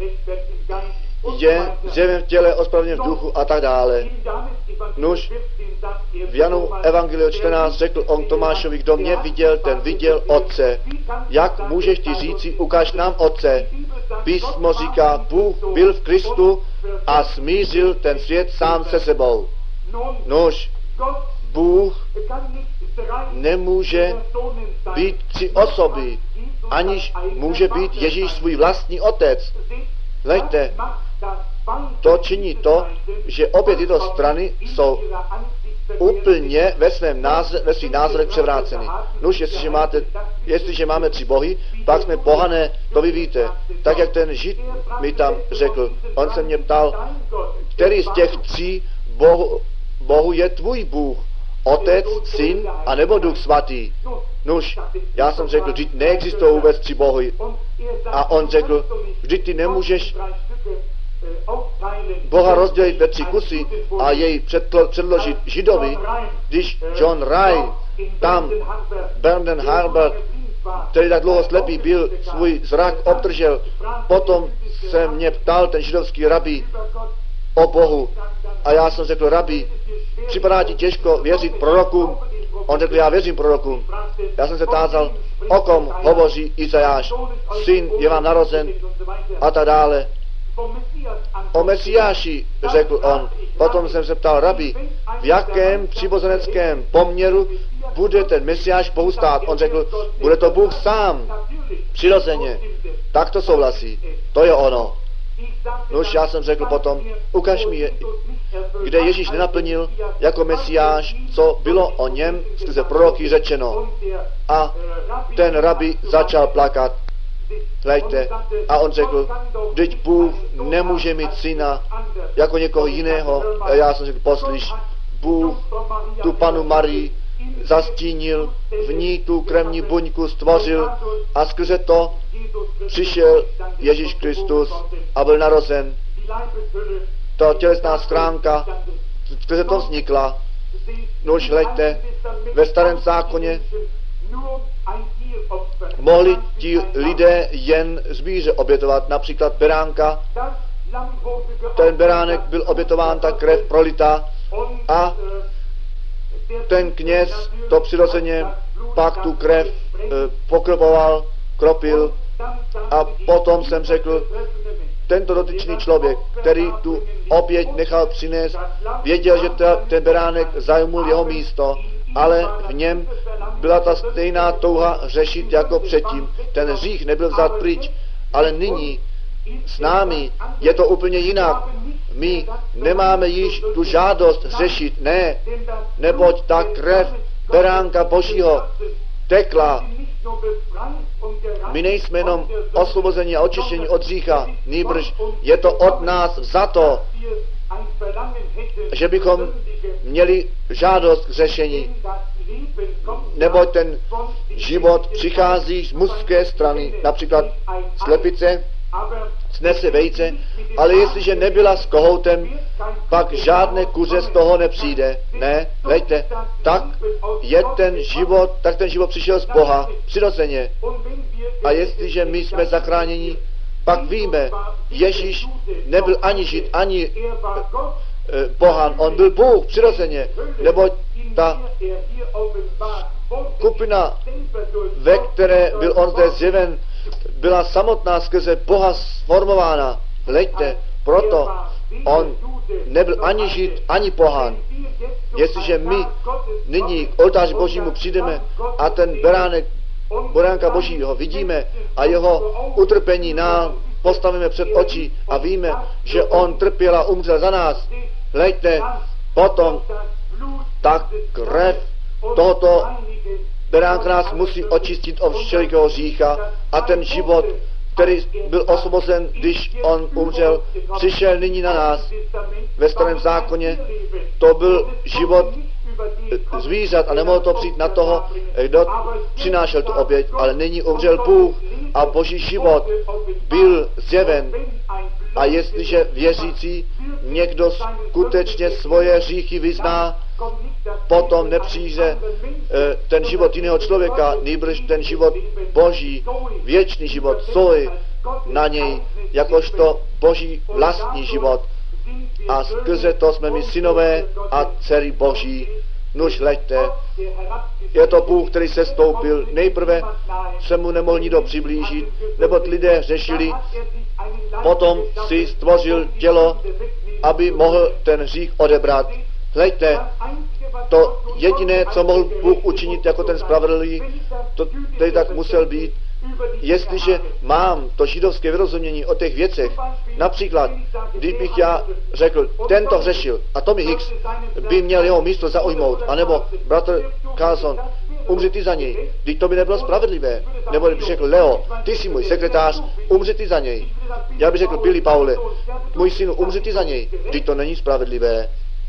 je zjeven v těle, ospravedlněn v duchu a tak dále. Nuž, v Janu Evangeliu čtrnáct řekl on Tomášovi, kdo mě viděl, ten viděl Otce. Jak můžeš ty říci, ukáž nám Otce? Písmo říká, Bůh byl v Kristu a smířil ten svět sám se sebou. Nuž, Bůh nemůže být tři osoby, aniž může být Ježíš svůj vlastní Otec. Hleďte, to činí to, že obě tyto strany jsou úplně ve svém názor, ve svých názorech převráceny. Nuž, jestliže, máte, jestliže máme tři bohy, pak jsme pohané, to vy víte. Tak, jak ten Žid mi tam řekl, on se mě ptal, který z těch tří bohu, bohu je tvůj Bůh? Otec, Syn a nebo Duch Svatý? Nuž, já jsem řekl, vždyť neexistují vůbec tři bohy. A on řekl, vždyť ty nemůžeš Boha rozdělit ve tři kusy a jej předložit Židovi, když John Ray tam, Brandon Harbert, který tak dlouho slepý byl, svůj zrak obdržel. Potom se mě ptal ten židovský rabí o Bohu. A já jsem řekl, rabí, připadá ti těžko věřit prorokům? On řekl, já věřím prorokům. Já jsem se tázal, o kom hovoří Izajáš. Syn je vám narozen a tak dále. O Mesiáši, řekl on. Potom jsem se ptal, rabi, v jakém přirozeneckém poměru bude ten Mesiáš Bohu stát? On řekl, bude to Bůh sám, přirozeně. Tak to souhlasí, to je ono. Nož já jsem řekl potom, ukaž mi, kde Ježíš nenaplnil jako Mesiáš, co bylo o něm skrze proroky řečeno. A ten rabi začal plakat. Hleďte, a on řekl, vždyť Bůh nemůže mít syna jako někoho jiného. A já jsem řekl, poslyš, Bůh tu panu Marii zastínil, v ní tu krevní buňku stvořil a skrze to přišel Ježíš Kristus a byl narozen. Ta tělesná schránka, skrze to vznikla. Nož hleďte, ve starém zákoně mohli ti lidé jen zvíře obětovat, například beránka. Ten beránek byl obětován, ta krev prolitá a ten kněz to přirozeně pak tu krev e, pokropoval, kropil a potom jsem řekl, tento dotyčný člověk, který tu oběť nechal přinést, věděl, že ta, ten beránek zajmul jeho místo ale v něm byla ta stejná touha řešit jako předtím. Ten hřích nebyl vzat pryč, ale nyní s námi je to úplně jinak. My nemáme již tu žádost řešit, ne, neboť ta krev beránka Božího tekla. My nejsme jenom osvobození a očištění od hřícha, nýbrž je to od nás za to, že bychom měli žádost k řešení. Neboť ten život přichází z mužské strany, například slepice snese vejce, ale jestliže nebyla s kohoutem, pak žádné kuře z toho nepřijde. Ne, veďte, tak je ten život, tak ten život přišel z Boha, přirozeně. A jestliže my jsme zachráněni, pak víme, Ježíš nebyl ani žid, ani e, pohan, on byl Bůh, přirozeně, neboť ta skupina, ve které byl on zde zjeven, byla samotná skrze Boha sformována. Hleďte, proto on nebyl ani žid, ani pohan. Jestliže my nyní k oltáři Božímu přijdeme a ten beránek, beránka Božího vidíme a jeho utrpení nám postavíme před oči a víme, že on trpěl a umřel za nás. Hleďte, potom ta krev tohoto beránka nás musí očistit od všelikého hřícha a ten život, který byl osvobozen, když on umřel, přišel nyní na nás. Ve starém zákoně to byl život zvířat a nemohl to přijít na toho, kdo přinášel tu oběť, ale nyní umřel Bůh a Boží život byl zjeven. A jestliže věřící někdo skutečně svoje hříchy vyzná, potom nepřijde ten život jiného člověka, nýbrž ten život Boží, věčný život, soj na něj, jakožto Boží vlastní život. A skrze to jsme my synové a dcery Boží. Nuž hleďte, je to Bůh, který se stoupil. Nejprve se mu nemohl nikdo přiblížit, neboť lidé řešili, potom si stvořil tělo, aby mohl ten hřích odebrat. Hleďte, to jediné, co mohl Bůh učinit jako ten spravedlivý, to tedy tak musel být. Jestliže mám to židovské vyrozumění o těch věcech, například, když bych já řekl, tento hřešil a Tommy Hicks by měl jeho místo zaujmout, anebo bratr Carlson, umři ty za něj, když to by nebylo spravedlivé. Nebo bych řekl, Leo, ty jsi můj sekretář, umři ty za něj. Já bych řekl, Billy Paule, můj synu, umři ty za něj, když to není spravedlivé.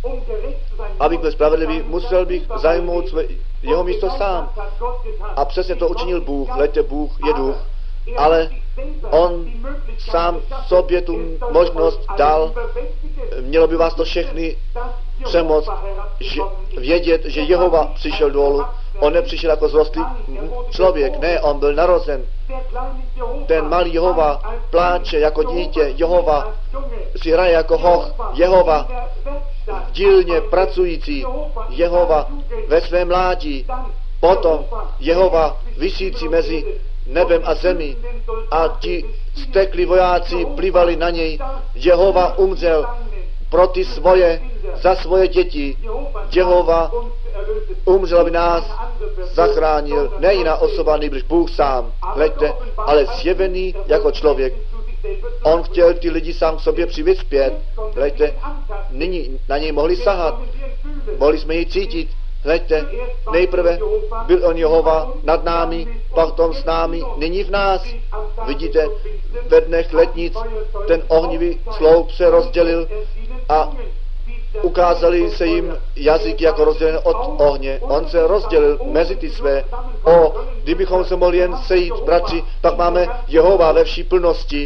Abych byl spravedlivý, musel bych zajmout své, jeho místo sám. A přesně to učinil Bůh. Hleďte, Bůh je duch. Ale on sám sobě tu možnost dal. Mělo by vás to všechny přemoct, že, vědět, že Jehova přišel dolů. On nepřišel jako zrostlý člověk. Ne, on byl narozen. Ten malý Jehova pláče jako dítě. Jehova si hraje jako hoch. Jehova v dílně pracující. Jehova ve svém mládí. Potom Jehova visící mezi nebem a zemí a ti stekli vojáci plivali na něj. Jehova umřel pro ty svoje, za svoje děti. Jehova umřel, aby nás zachránil. Ne jiná osoba, nejbrž Bůh sám. Hleďte, ale zjevený jako člověk. On chtěl ty lidi sám k sobě přivést zpět. Hleďte, nyní na něj mohli sahat. Mohli jsme jej cítit. Hleďte, nejprve byl on Jehova nad námi, pak on s námi, nyní v nás. Vidíte, ve dnech letnic ten ohnivý sloup se rozdělil a ukázali se jim jazyky jako rozdělené od ohně. On se rozdělil mezi ty své. O, kdybychom se mohli jen sejít, bratři, pak máme Jehova ve vší plnosti.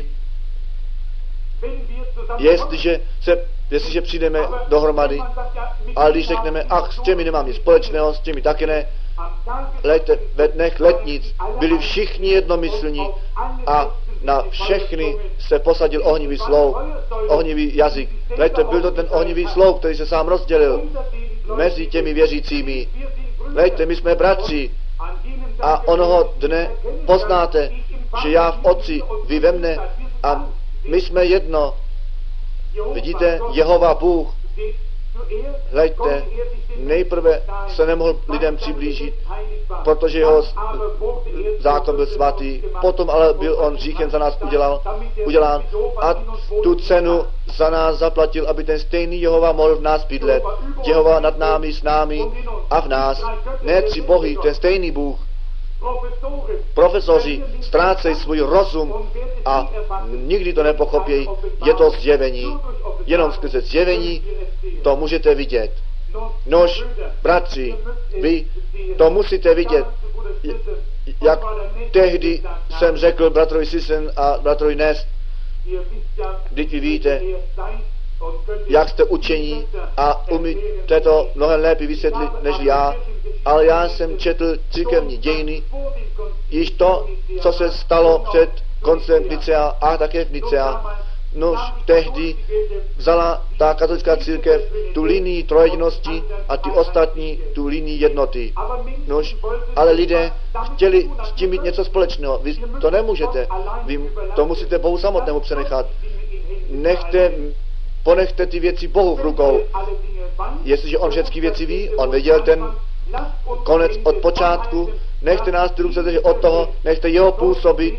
Jestliže se Jestliže přijdeme dohromady, ale když řekneme, ach, s těmi nemám nic společného, s těmi taky ne, lete, ve dnech letnic byli všichni jednomyslní a na všechny se posadil ohnivý sloup, ohnivý jazyk. Lete, byl to ten ohnivý sloup, který se sám rozdělil mezi těmi věřícími. Lete, my jsme bratři a onoho dne poznáte, že já v Otci, vy ve mne a my jsme jedno. Vidíte, Jehova Bůh Hleďte, nejprve se nemohl lidem přiblížit, protože jeho zákon byl svatý, potom ale byl on hříchem za nás udělal, udělán a tu cenu za nás zaplatil, aby ten stejný Jehova mohl v nás bydlet. Jehova nad námi, s námi a v nás. Ne tři bohy, ten stejný Bůh. Profesoři ztrácejí svůj rozum a nikdy to nepochopí. Je to zjevení. Jenom skrze zjevení to můžete vidět. Nož, bratři, vy to musíte vidět. Jak tehdy jsem řekl bratrovi Sisen a bratrovi Nest, vždyť vy víte, jak jste učení a umíte to mnohem lépe vysvětlit než já, ale já jsem četl církevní dějiny, již to, co se stalo před koncem Nicea a také v Nicea. Nož tehdy vzala ta katolická církev tu linii trojedinosti a ty ostatní tu linii jednoty. Nož, ale lidé chtěli s tím mít něco společného. Vy to nemůžete. Vy to musíte Bohu samotnému přenechat. Nechte, ponechte ty věci Bohu v rukou. Jestliže on všechny věci ví, on věděl ten konec od počátku, nechte nás ty ruce držet od toho, nechte jeho působit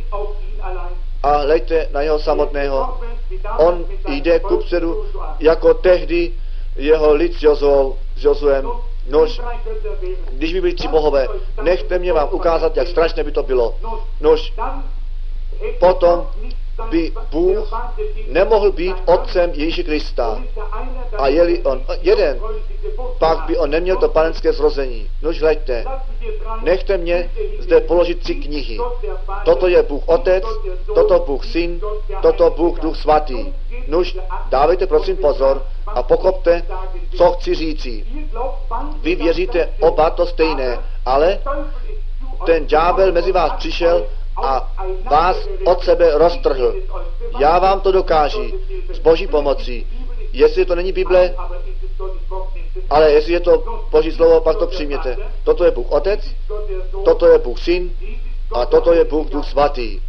a hleďte na jeho samotného. On jde kupředu jako tehdy jeho lid s Josuem. Nož, když by byli tři bohové, nechte mě vám ukázat, jak strašné by to bylo. Nož, potom by Bůh nemohl být otcem Ježíše Krista. A je-li on jeden, pak by on neměl to panenské zrození. Nož, hleďte, nechte mě zde položit tři knihy. Toto je Bůh Otec, toto Bůh Syn, toto Bůh Duch Svatý. Nož, dávejte prosím pozor a pochopte, co chci říci. Vy věříte oba to stejné, ale ten ďábel mezi vás přišel a vás od sebe roztrhl. Já vám to dokážu s Boží pomocí. Jestli to není Bible, ale jestli je to Boží slovo, pak to přijměte. Toto je Bůh Otec, toto je Bůh Syn a toto je Bůh Duch Svatý.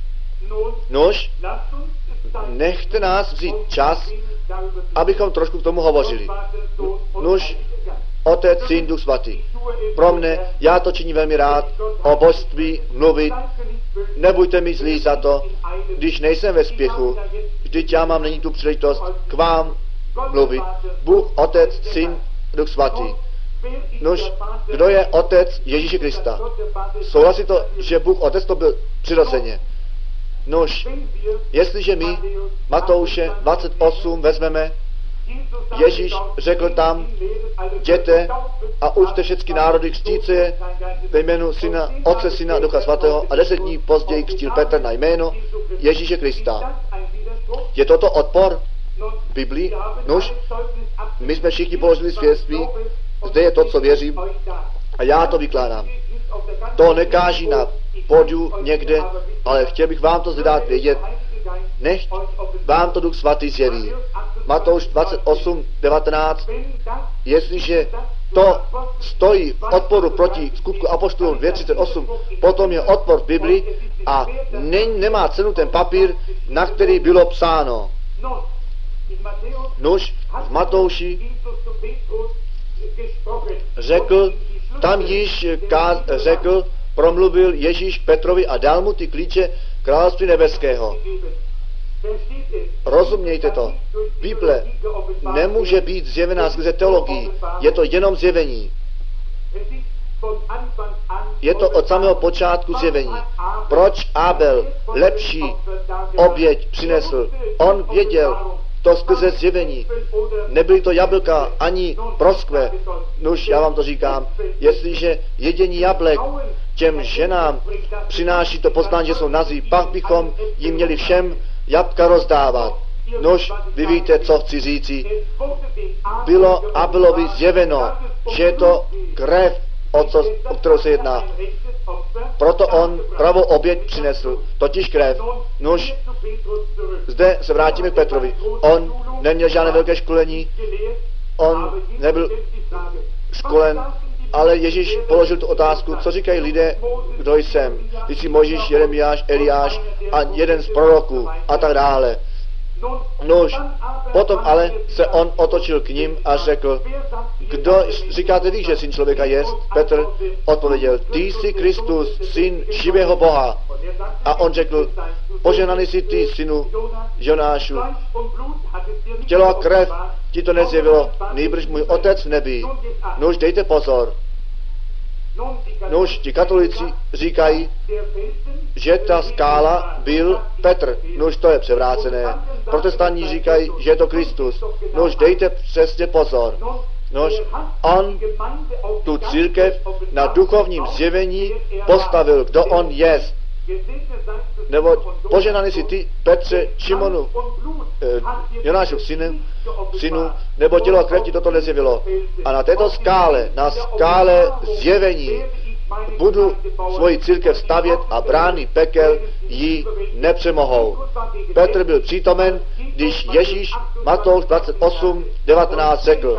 Nož, nechte nás vzít čas, abychom trošku k tomu hovořili. Nož, Otec, Syn, Duch Svatý. Pro mne, já to činím velmi rád, o božství mluvit. Nebujte mi zlí za to, když nejsem ve spěchu, vždyť já mám nyní tu příležitost k vám mluvit. Bůh, Otec, Syn, Duch Svatý. Nož, kdo je Otec Ježíše Krista? Souhlasí to, že Bůh Otec to byl přirozeně. Nož, jestliže my Matouše dvacet osm vezmeme, Ježíš řekl tam, jděte a učte všechny národy, křtíce je ve jménu syna, Otce, Syna, Ducha Svatého a deset dní později křtil Petr na jméno Ježíše Krista. Je toto odpor v Biblii? Nož, my jsme všichni položili svědectví, zde je to, co věřím a já to vykládám. To nekáží na pódiu někde, ale chtěl bych vám to zde dát vědět, nechť vám to Duch Svatý zjeví. Matouš dvacet osm devatenáct, jestliže to stojí v odporu proti skutku apoštolů dvě třicet osm, potom je odpor v Biblii a ne, nemá cenu ten papír, na který bylo psáno. Nuž, v Matouši řekl, tam již káz, řekl, promluvil Ježíš Petrovi a dal mu ty klíče království nebeského. Rozumějte to. Bible nemůže být zjevená skrze teologii. Je to jenom zjevení. Je to od samého počátku zjevení. Proč Abel lepší oběť přinesl? On věděl to skrze zjevení. Nebyly to jablka ani proskve. Nuž, já vám to říkám. Jestliže jedění jablek těm ženám přináší to poznání, že jsou nazí, pak bychom jim měli všem jabka rozdávat. Nož, vy víte, co chci říci. Bylo Abelovi zjeveno, že je to krev, o, co, o kterou se jedná. Proto on pravou oběť přinesl, totiž krev. Nož, zde se vrátíme k Petrovi. On neměl žádné velké školení, on nebyl školen, ale Ježíš položil tu otázku, co říkají lidé, kdo jsem. Když si Mojžíš, Jeremiáš, Eliáš a jeden z proroků a tak dále. Nož, potom ale se on otočil k ním a řekl, kdo říkáte vy, že syn člověka jest? Petr odpověděl, ty jsi Kristus, syn živého Boha. A on řekl, požehnaný jsi ty, synu Jonášu. Tělo a krev ti to nezjevilo, nýbrž můj otec v nebi. Nož, dejte pozor. Nož, ti katolici říkají, že ta skála byl Petr. Nož, to je převrácené. Protestanti říkají, že je to Kristus. Nož, dejte přesně pozor. Nož, on tu církev na duchovním zjevení postavil, kdo on jest. Nebo poženaný si ty, Petře, Šimonu, eh, Jonášův synu, synu, nebo tělo a krev ti toto nezjevilo. A na této skále, na skále zjevení, budu svoji církev stavět a brány pekel ji nepřemohou. Petr byl přítomen, když Ježíš Matouš dvacet osm devatenáct řekl,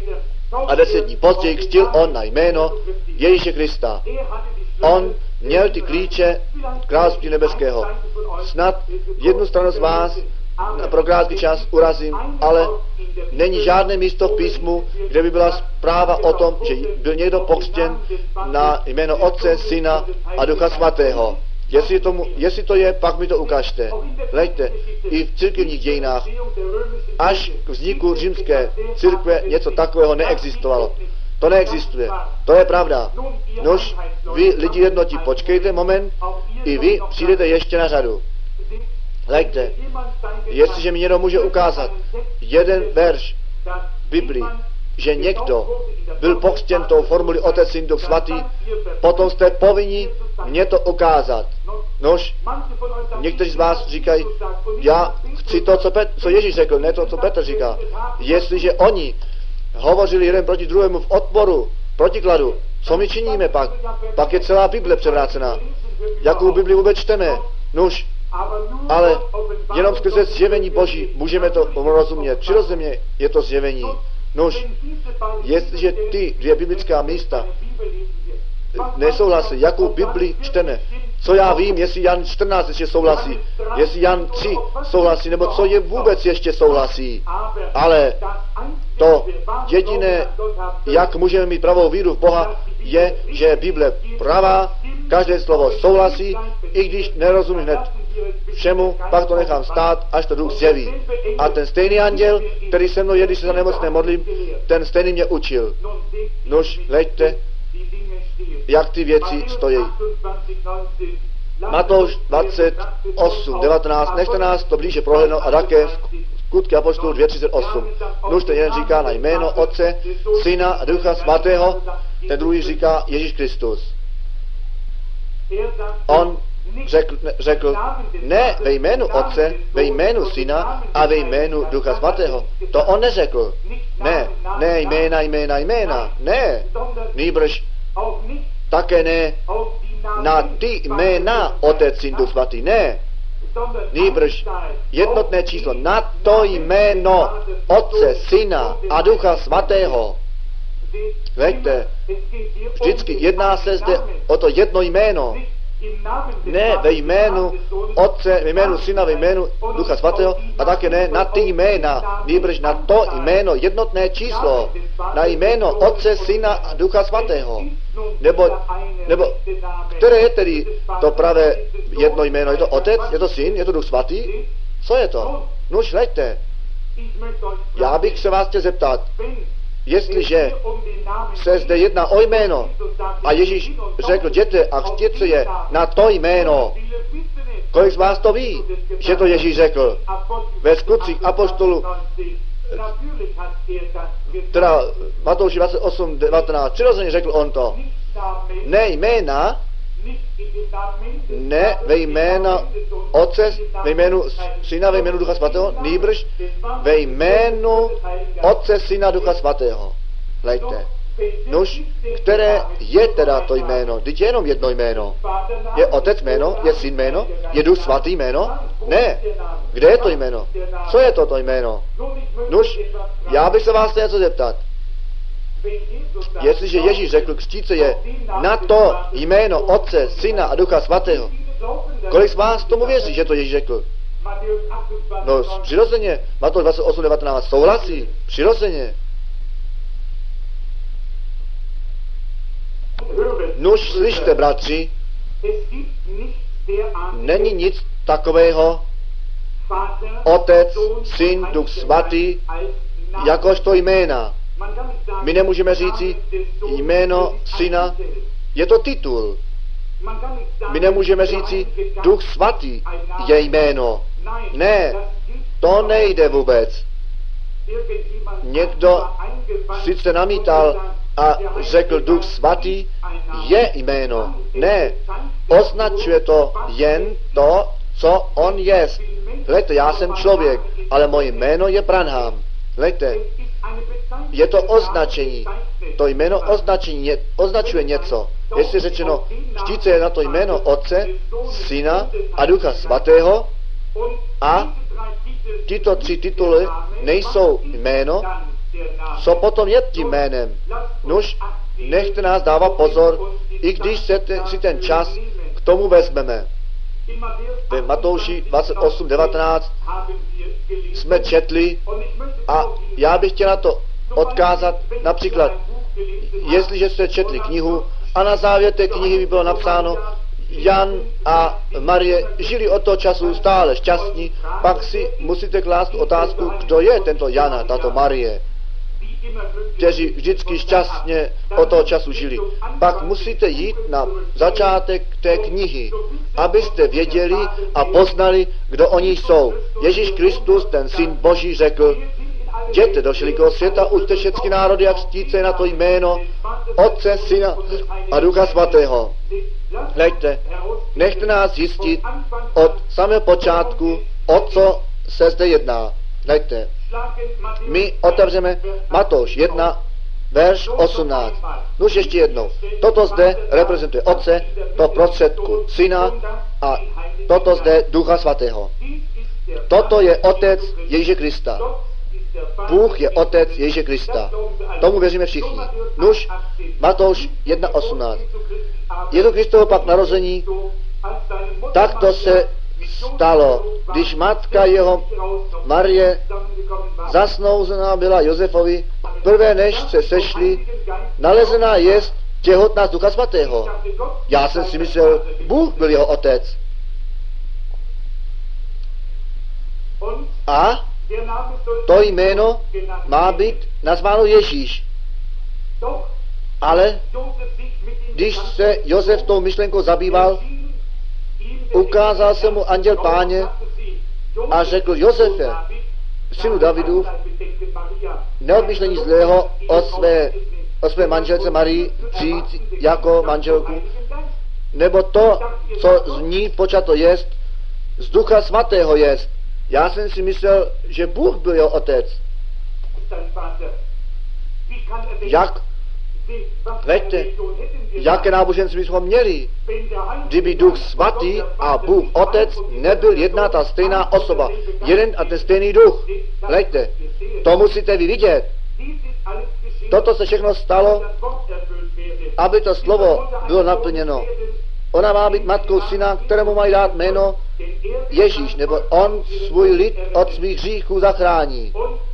a deset dní později křtil on na jméno Ježíše Krista. On měl ty klíče království nebeského. Snad jednu stranu z vás pro krátký čas urazím, ale není žádné místo v písmu, kde by byla zpráva o tom, že byl někdo pokřtěn na jméno Otce, Syna a Ducha Svatého. Jestli, tomu, jestli to je, pak mi to ukažte. Hleďte, i v církevních dějinách, až k vzniku římské církve něco takového neexistovalo. To neexistuje. To je pravda. Nož, vy lidi jednotí, počkejte moment, i vy přijdete ještě na řadu. Hleďte, jestliže mi někdo může ukázat jeden verš v Biblii, že někdo byl pokřtěn tou formuli Otec, Syn, Duch Svatý, potom jste povinni mě to ukázat. Nož, někteří z vás říkají, já chci to, co, Pet, co Ježíš řekl, ne to, co Petr říká. Jestliže oni hovořili jeden proti druhému v odporu, protikladu, co my činíme pak? Pak je celá Bible převrácená. Jakou Bibli vůbec čteme? Nož, ale jenom skrze zjevení Boží můžeme to rozumět. Přirozeně je to zjevení. Nož, jestliže ty dvě biblická místa nesouhlasí, jakou Bibli čteme, co já vím, jestli Jan čtrnáct ještě souhlasí, jestli Jan tři souhlasí, nebo co je vůbec ještě souhlasí. Ale to jediné, jak můžeme mít pravou víru v Boha, je, že je Bible pravá, každé slovo souhlasí, i když nerozumím hned všemu, pak to nechám stát, až to Duch zjeví. A ten stejný anděl, který se mnou je, když se za nemocné modlím, ten stejný mě učil. Nož, hleďte, jak ty věci stojí. Matouš dvacet osm devatenáct, nechte nás to blíže prohlédnout a také Skutky apoštolů dvě třicet osm. Nož ten jeden říká na jméno Otce, Syna a Ducha Svatého, ten druhý říká Ježíš Kristus. On řekl, řekl ne ve jménu Otce, ve jménu Syna a ve jménu Ducha Svatého. To on neřekl. Ne, ne jména, jména, jména. Ne, nýbrž také ne na ty jména Otec, Syn, Duch Svatý. Ne, nýbrž jednotné číslo na to jméno Otce, Syna a Ducha Svatého. Veďte, vždycky jedná se zde o to jedno jméno. Ne ve jménu Otce, ve jménu Syna, ve jménu Ducha Svatého a také ne na ty jména, nýbrž na to jméno, jednotné číslo, na jméno Otce, Syna a Ducha Svatého. Nebo, nebo které je tedy to pravé jedno jméno? Je to Otec, je to Syn, je to Duch Svatý? Co je to? No už hleďte. Já bych se vás chtěl zeptat, jestliže se zde jedná o jméno a Ježíš řekl, jděte a chtějte je na to jméno, kolik z vás to ví, že to Ježíš řekl ve Skutcích apoštolů, teda Matouši dvacet osm devatenáct, přirozeně řekl on to, ne jména, ne ve jména Otce, ve jménu Syna, ve jménu Ducha Svatého, nýbrž ve jménu Otce, Syna, Ducha Svatého. Hleďte. Nož, které je teda to jméno? Vždyť je jenom jedno jméno. Je Otec jméno? Je Syn jméno? Je Duch Svatý jméno? Ne. Kde je to jméno? Co je to to jméno? Nož, já bych se vás chtěl něco zeptat. Jestliže Ježíš řekl, křtíce je na to jméno Otce, Syna a Ducha Svatého, kolik z vás tomu věří, že to Ježíš řekl? No, přirozeně. Matouš dvacet osm devatenáct souhlasí. Přirozeně. Nuž, slyšte, bratři, není nic takového, Otec, Syn, Duch Svatý, jakožto jména. My nemůžeme říci jméno Syna, je to titul. My nemůžeme říci Duch Svatý je jméno. Ne, to nejde vůbec. Někdo sice namítal a řekl Duch Svatý je jméno. Ne, označuje to jen to, co on je. Hleďte, já jsem člověk, ale moje jméno je Branham. Hleďte, je to označení. To jméno označení označuje něco. Jestli řečeno, štíce je na to jméno Otce, Syna a Ducha Svatého a tyto tři tituly nejsou jméno, co potom je tím jménem? Nuž, nechte nás dávat pozor, i když se te, si ten čas k tomu vezmeme. Ve Matouši dvacet osm devatenáct jsme četli a já bych chtěl na to odkázat, například, jestliže jste četli knihu a na závěr té knihy by bylo napsáno, Jan a Marie žili od toho času stále šťastní, pak si musíte klást otázku, kdo je tento Jan a tato Marie, kteří vždycky šťastně od toho času žili. Pak musíte jít na začátek té knihy, abyste věděli a poznali, kdo oni jsou. Ježíš Kristus, ten Syn Boží, řekl, jděte do všelikého světa, učte všechny národy, jak štíce na to jméno Otce, Syna a Ducha Svatého. Hleďte, nechte nás zjistit od samého počátku, o co se zde jedná. Hleďte, my otevřeme Matouš jedna, verš osmnáct. Nuž ještě jednou. Toto zde reprezentuje Otce, to prostředku Syna a toto zde Ducha Svatého. Toto je Otec Ježíše Krista. Bůh je Otec Ježíše Krista. Tomu věříme všichni. Nuž, Matouš jedna osmnáct. Ježíš Kristovo pak narození, tak to se stalo, když matka jeho Marie zasnouzená byla Josefovi, prvé než se sešli, nalezená jest těhotná z Ducha Svatého. Já jsem si myslel, Bůh byl jeho otec. A to jméno má být nazváno Ježíš. Ale když se Josef tou myšlenkou zabýval, ukázal se mu anděl Páně a řekl, Josefe, synu Davidův, neodmyšlej nic zlého o své, o své manželce Marii přijít jako manželku, nebo to, co z ní počato jest, z Ducha Svatého jest. Já jsem si myslel, že Bůh byl jeho otec. Jak? Veďte, jaké náboženství jsme měli, kdyby Duch Svatý a Bůh Otec nebyl jedna ta stejná osoba, jeden a ten stejný duch. Hleďte, to musíte vy vidět. Toto se všechno stalo, aby to slovo bylo naplněno. Ona má být matkou syna, kterému mají dát jméno Ježíš, nebo on svůj lid od svých hříchů zachrání.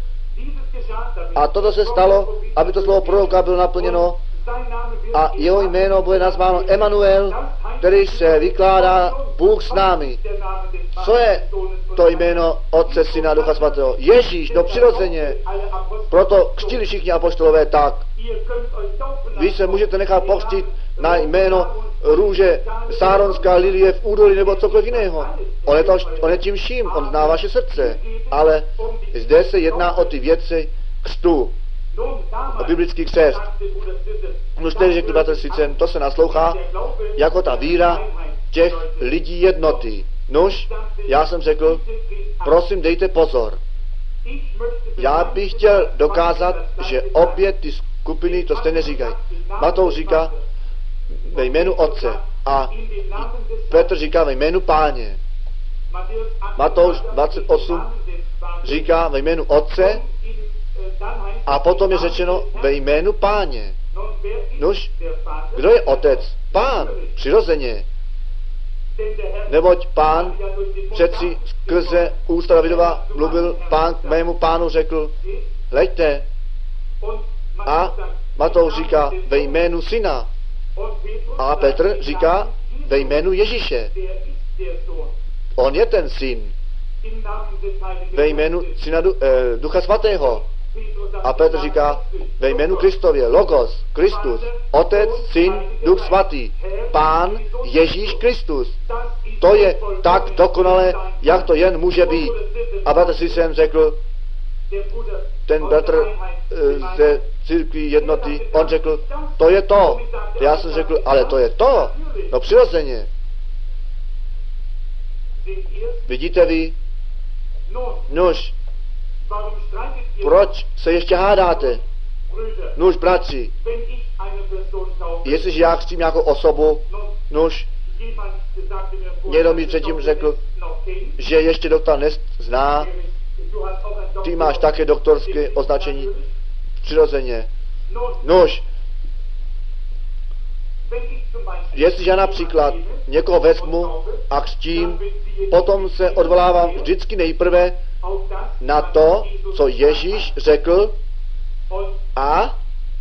A toto se stalo, aby to slovo proroka bylo naplněno a jeho jméno bude nazváno Emanuel, který se vykládá Bůh s námi. Co je to jméno Otce, Syna a Ducha Svatého? Ježíš, no přirozeně. Proto křtili všichni apoštolové tak. Vy se můžete nechat pokřtit na jméno růže Sáronská lilie v údolí nebo cokoliv jiného. On je, to, on je tím vším, on zná vaše srdce. Ale zde se jedná o ty věci křtu, o biblický křest. Už tedy řekl bratr Sicen, to se naslouchá jako ta víra těch lidí jednoty. Nuž, já jsem řekl, prosím dejte pozor. Já bych chtěl dokázat, že obě ty skupiny to stejně říkají. Matouš říká ve jménu Otce a Petr říká ve jménu Páně. Matouš dvacet osm říká ve jménu Otce a potom je řečeno ve jménu Páně. Nuž, kdo je Otec? Pán, přirozeně. Neboť Pán přeci skrze ústa Davidova mluvil, Pán k mému pánu řekl, hleďte. A Matouš říká ve jménu syna. A Petr říká ve jménu Ježíše. On je ten syn. Ve jménu syna du, eh, Ducha Svatého. A Petr říká ve jménu Kristově, Logos, Kristus, Otec, Syn, Duch Svatý, Pán Ježíš Kristus. To je tak dokonalé, jak to jen může být. A bratr si jsem řekl, ten bratr e, ze církví jednoty, on řekl, to je to. Já jsem řekl, ale to je to. No přirozeně. Vidíte vy? Nož, proč se ještě hádáte? Nož, bratři, jestliže já chci nějakou osobu, nož, někdo mi předtím řekl, že ještě doktor Nest zná, ty máš také doktorské označení, přirozeně. Nož, jestliže já například někoho vezmu a křtím, potom se odvolávám vždycky nejprve na to, co Ježíš řekl, a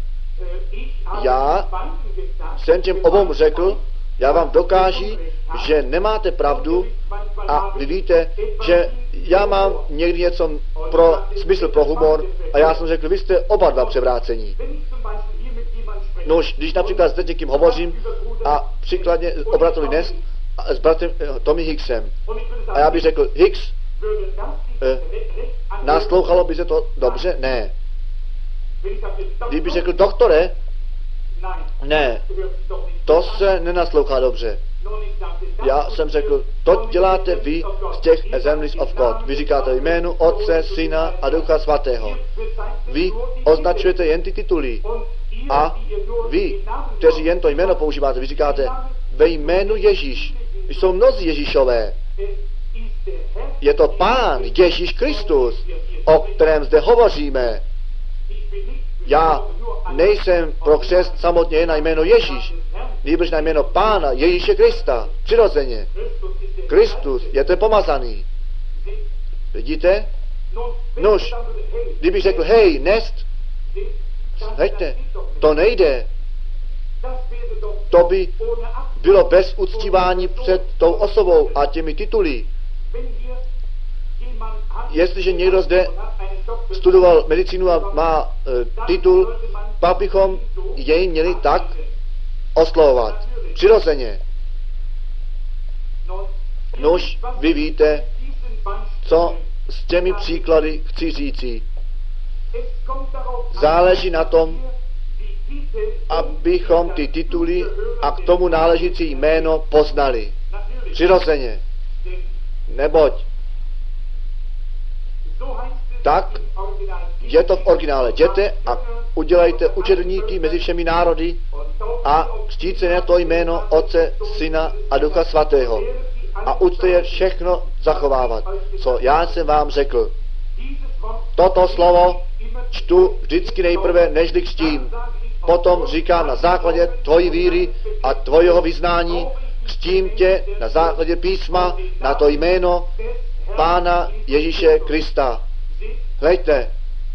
já jsem těm obou řekl, já vám dokáží, že nemáte pravdu a vy víte, že já mám někdy něco pro smysl pro humor a já jsem řekl, vy jste oba dva převrácení. No už, když například s někým hovořím a příkladně o bratovi Nest s bratrem Tommy Hicksem a já bych řekl, Hicks, eh, naslouchalo by se to dobře? Ne. Kdyby řekl, doktore, ne, to se nenaslouchá dobře. Já jsem řekl, to děláte vy z těch Assemblies of God. Vy říkáte jménu Otce, Syna a Ducha Svatého. Vy označujete jen ty tituly. A vy, kteří jen to jméno používáte, vy říkáte ve jménu Ježíš. Jsou mnozí Ježíšové. Je to Pán Ježíš Kristus, o kterém zde hovoříme. Já nejsem pro křest samotně jen na jméno Ježíš, nýbrž na jméno Pána Ježíše Krista, přirozeně. Kristus je ten pomazaný. Vidíte? Nož, kdybych řekl, hej, Nest, hejte, to nejde. To by bylo bez uctívání před tou osobou a těmi tituly. Jestliže někdo zde studoval medicínu a má e, titul, pak bychom jej měli tak oslovovat. Přirozeně. Nož, vy víte, co s těmi příklady chci říci. Záleží na tom, abychom ty tituly a k tomu náležící jméno poznali. Přirozeně. Neboť tak je to v originále. Jděte a udělejte učedníky mezi všemi národy a křtíte na to jméno Otce, Syna a Ducha Svatého. A učte je všechno zachovávat, co já jsem vám řekl. Toto slovo čtu vždycky nejprve, nežli křtím. Potom říkám na základě tvojí víry a tvojeho vyznání, křtím tě na základě písma, na to jméno Pána Ježíše Krista. Hleďte,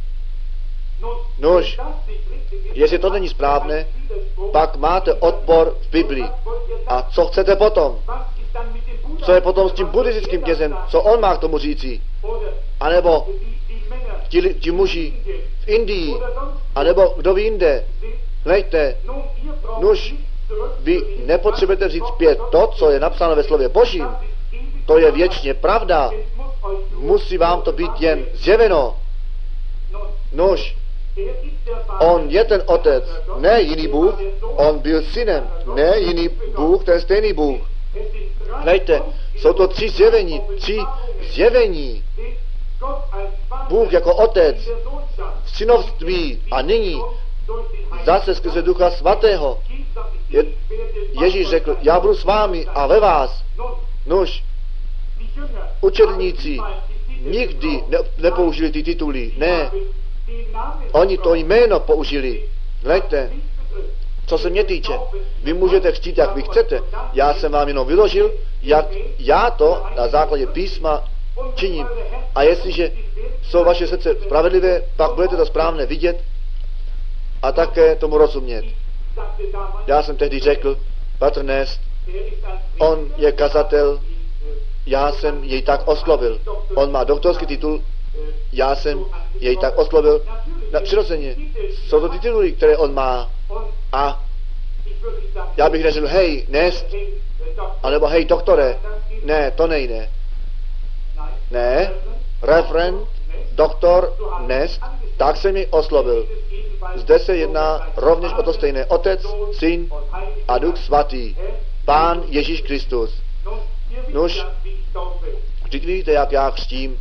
nož, jestli to není správné, pak máte odpor v Biblii. A co chcete potom? Co je potom s tím buddhistickým knězem? Co on má k tomu říci? A nebo ti, ti muži v Indii? A nebo kdo ví jinde? Hleďte, nož, vy nepotřebujete říct zpět to, co je napsáno ve slově Božím. To je věčně pravda. Musí vám to být jen zjeveno. Nož, on je ten otec, ne jiný Bůh, on byl synem, ne jiný Bůh, ten stejný Bůh. Hleďte, jsou to tři zjevení, tři zjevení. Bůh jako otec, v synovství a nyní zase skrze Ducha Svatého. Je, Ježíš řekl, já budu s vámi a ve vás. Nož, učedníci nikdy ne, nepoužili ty tituly, ne. Oni to jméno použili. Hleďte, co se mě týče, vy můžete chtít, jak vy chcete. Já jsem vám jenom vyložil, jak já to na základě písma činím. A jestliže jsou vaše srdce spravedlivé, pak budete to správně vidět a také tomu rozumět. Já jsem tehdy řekl, bratr Nest, on je kazatel, já jsem jej tak oslovil. On má doktorský titul, já jsem jej tak oslovil. Na, přirozeně, jsou to ty tituly, které on má. A já bych neřekl, hej, Nest, anebo hej, doktore. Ne, to nejde. Ne, referent, doktor, Nest, tak jsem jej oslovil. Zde se jedná rovněž o to stejné. Otec, Syn a Duch Svatý. Pán Ježíš Kristus. Nuž, vždyť víte, jak já křtím.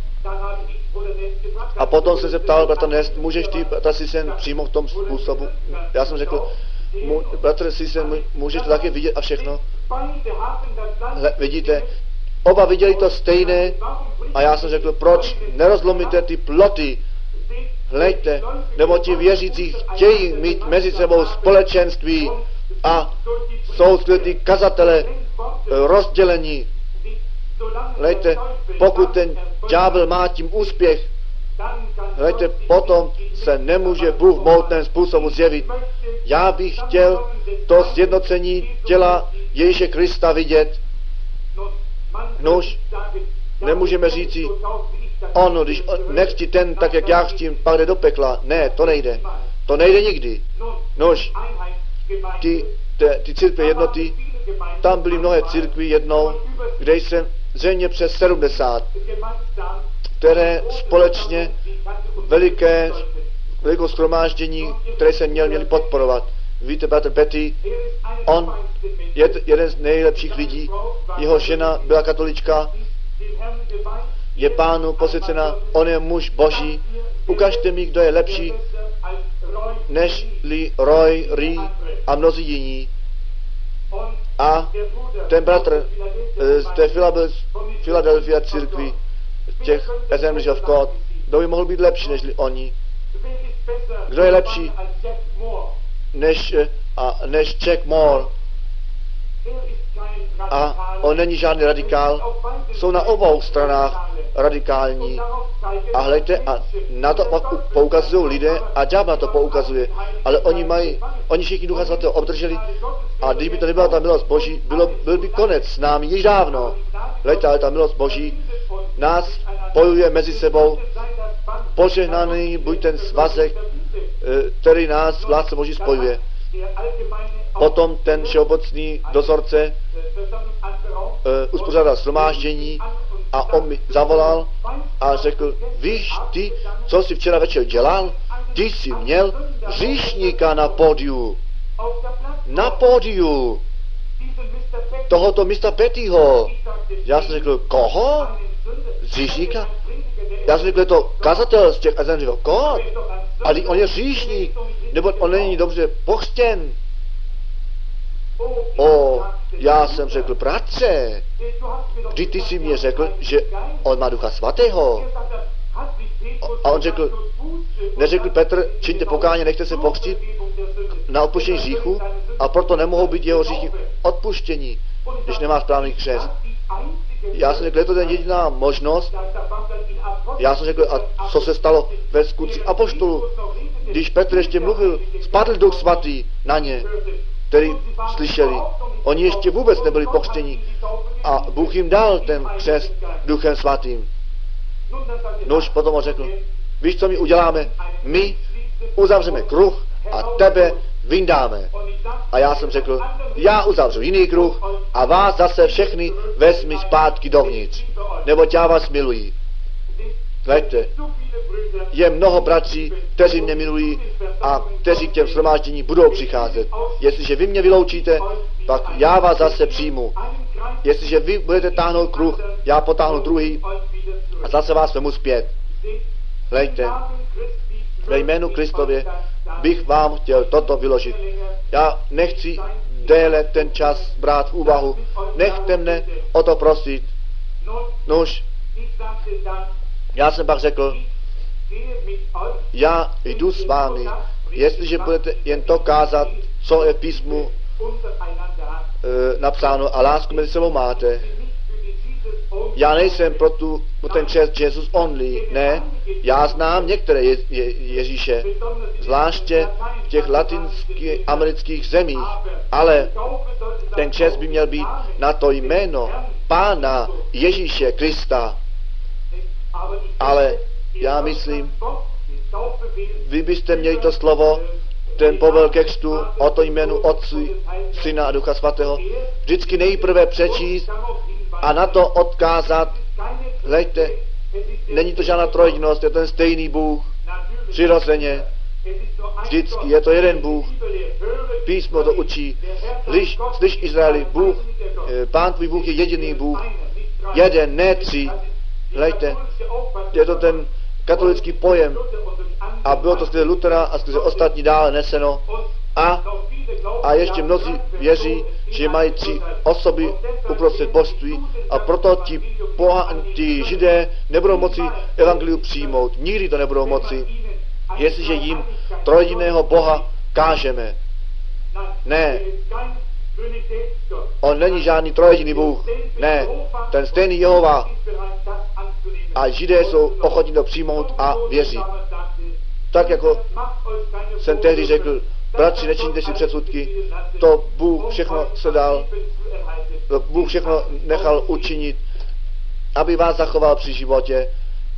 A potom jsem se ptal, bratr Nest, můžeš ty, bratr Sisen, přímo v tom způsobu? Já jsem řekl, mu, bratr Sisen, můžeš to taky vidět a všechno? Hle, vidíte, oba viděli to stejné a já jsem řekl, proč nerozlomíte ty ploty? Hleďte, nebo ti věřící chtějí mít mezi sebou společenství a jsou ty kazatele rozdělení. Hleďte, pokud ten ďábel má tím úspěch, hleďte, potom se nemůže Bůh v mohutném způsobu zjevit. Já bych chtěl to sjednocení těla Ježíše Krista vidět. Nuž, nemůžeme říci, ono, když nechci ten, tak jak já chci, pak jde do pekla. Ne, to nejde. To nejde nikdy. Nož, ty, ty, ty církve jednoty, tam byly mnohé církvy jednou, kde jsem zřejmě přes sedmdesát, které společně veliké, velikou shromáždění, které jsem měl, měli podporovat. Víte, bratr Betty, on je jeden z nejlepších lidí, jeho žena byla katolička, je Pánu posvěcena, on je muž Boží. Ukažte mi, kdo je lepší nežli Roy, Ree a mnozí jiní. A ten bratr z té Philadelphia církvi, těch Assemblies of God, kdo by mohl být lepší nežli oni? Kdo je lepší než, a, než Jack Moore? A on není žádný radikál, jsou na obou stranách radikální. A hleďte, a na to pak poukazují lidé a ďábel na to poukazuje. Ale oni mají, oni všichni Ducha Svatého obdrželi a když by to nebyla ta milost Boží, bylo, byl by konec s námi již dávno. Hleďte, ale ta milost Boží nás spojuje mezi sebou. Požehnaný buď ten svazek, který nás v lásce Boží spojuje. Potom ten všeobecný dozorce uh, uspořádal shromáždění a on mi zavolal a řekl, víš ty, co jsi včera večer dělal? Ty jsi měl hříšníka na pódiu. Na pódiu. Tohoto mistera Pettyho. Já jsem řekl, koho? Hříšníka? Já jsem řekl, je to kazatel z těch Assemblies of God. Ale on je hříšník, nebo on není dobře pochstěn. O, já jsem řekl, bratře, kdy ty jsi mě řekl, že on má Ducha Svatého. A on řekl, neřekl Petr, čiňte pokání, nechte se pochstit na odpuštění hříchu a proto nemohou být jeho hříchy odpuštění, když nemá správný křest. Já jsem řekl, je to ten jediná možnost. Já jsem řekl, a co se stalo ve skutcích apoštolů? Když Petr ještě mluvil, spadl Duch Svatý na ně, který slyšeli. Oni ještě vůbec nebyli pochstěni a Bůh jim dal ten křest Duchem Svatým. Nož potom on řekl, víš, co my uděláme? My uzavřeme kruh a tebe vyndáme. A já jsem řekl, já uzavřu jiný kruh a vás zase všechny vezmi zpátky dovnitř, neboť já vás miluji. Hleďte, je mnoho bratří, kteří mě milují a kteří k těm shromáždění budou přicházet. Jestliže vy mě vyloučíte, pak já vás zase přijmu. Jestliže vy budete táhnout kruh, já potáhnu druhý a zase vás vemu zpět. Hleďte, ve jménu Kristově bych vám chtěl toto vyložit. Já nechci déle ten čas brát v úvahu. Nechte mne o to prosit. Nož, já jsem pak řekl, já jdu s vámi, jestliže budete jen to kázat, co je v písmu e, napsáno a lásku mezi sebou máte. Já nejsem pro, tu, pro ten čest Jesus only, ne. Já znám některé je, je, Ježíše, zvláště v těch latinských amerických zemích, ale ten čest by měl být na to jméno Pána Ježíše Krista. Ale já myslím, vy byste měli to slovo, ten povel ke křtu o to jménu Otce, Syna a Ducha Svatého vždycky nejprve přečíst a na to odkázat. Hleďte, není to žádná trojedinost, je to ten stejný Bůh, přirozeně, vždycky, je to jeden Bůh. Písmo to učí. Slyš, slyš Izraeli, Bůh, Pán tvůj Bůh je jediný Bůh, jeden, ne tři. Hleďte, je to ten katolický pojem a bylo to skrze Lutera a skrze ostatní dále neseno. A, a ještě mnozí věří, že mají tři osoby uprostřed božství a proto ti, poha, ti židé nebudou moci evangelium přijmout. Nikdy to nebudou moci, jestliže jim trojjediného Boha kážeme. Ne, on není žádný trojjediný Bůh. Ne, ten stejný Jehova. A židé jsou ochotní to přijmout a věří. Tak jako jsem tehdy řekl, bratři, nečiňte si předsudky, to Bůh všechno se dal, to Bůh všechno nechal učinit, aby vás zachoval při životě.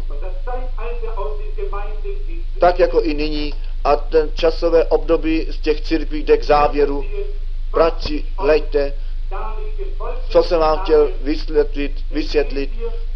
Tak jako i nyní a ten časové období z těch církví jde k závěru. Bratři, hleďte, co jsem vám chtěl vysvětlit, vysvětlit.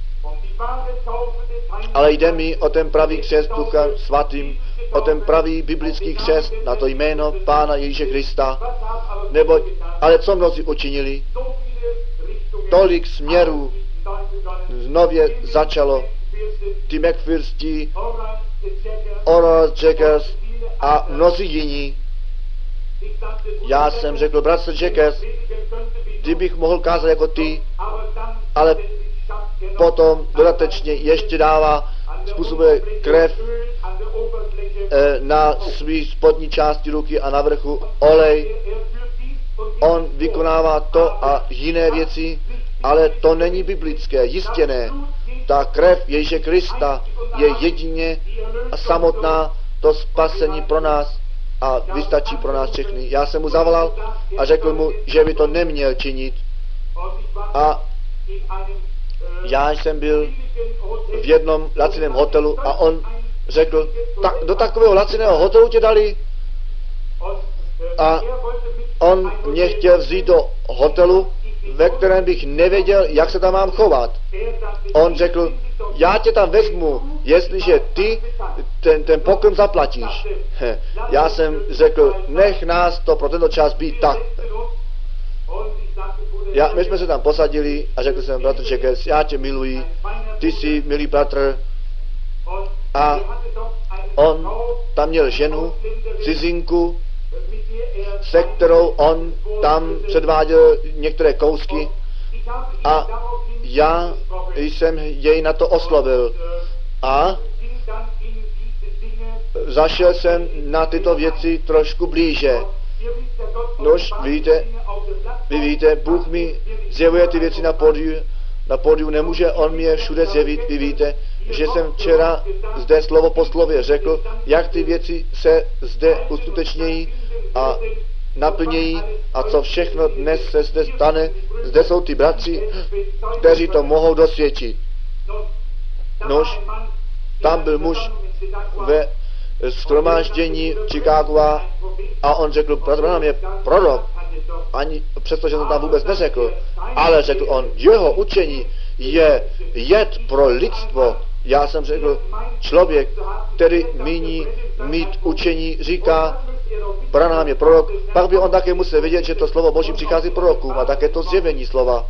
Ale jde mi o ten pravý křest Ducha Svatým, o ten pravý biblický křest na to jméno Pána Ježíše Krista. Neboť, ale co mnozí učinili? Tolik směrů znově začalo. Ty McPherstí, Oral Jackers a mnozí jiní. Já jsem řekl, bratře Jackers, kdybych mohl kázat jako ty, ale potom dodatečně ještě dává, způsobuje krev e, na svý spodní části ruky a na vrchu olej. On vykonává to a jiné věci, ale to není biblické, jistě ne. Ta krev Ježíše Krista je jedině a samotná to spasení pro nás a vystačí pro nás všechny. Já jsem mu zavolal a řekl mu, že by to neměl činit. A já jsem byl v jednom laciném hotelu a on řekl, tak, do takového laciného hotelu tě dali? A on mě chtěl vzít do hotelu, ve kterém bych nevěděl, jak se tam mám chovat. On řekl, já tě tam vezmu, jestliže ty ten, ten pokrm zaplatíš. Já jsem řekl, nech nás to pro tento čas být tak. Já, my jsme se tam posadili a řekl jsem, bratr Čekes, já tě miluji, ty jsi milý bratr. A on tam měl ženu, cizinku, se kterou on tam předváděl některé kousky a já jsem jej na to oslovil a zašel jsem na tyto věci trošku blíže. Nož, víte, vy víte, Bůh mi zjevuje ty věci na pódiu, na pódiu nemůže on mi je všude zjevit, vy víte, že jsem včera zde slovo po slově řekl, jak ty věci se zde uskutečnějí a naplnějí a co všechno dnes se zde stane. Zde jsou ty bratři, kteří to mohou dosvědčit. Nož, tam byl muž ve shromáždění Chicago a on řekl, bratr Branham je prorok, ani přestože to tam vůbec neřekl, ale řekl on, jeho učení je jed pro lidstvo. Já jsem řekl, člověk, který míní mít učení, říká, Branham je prorok, pak by on také musel vědět, že to slovo Boží přichází prorokům a také to zjevení slova.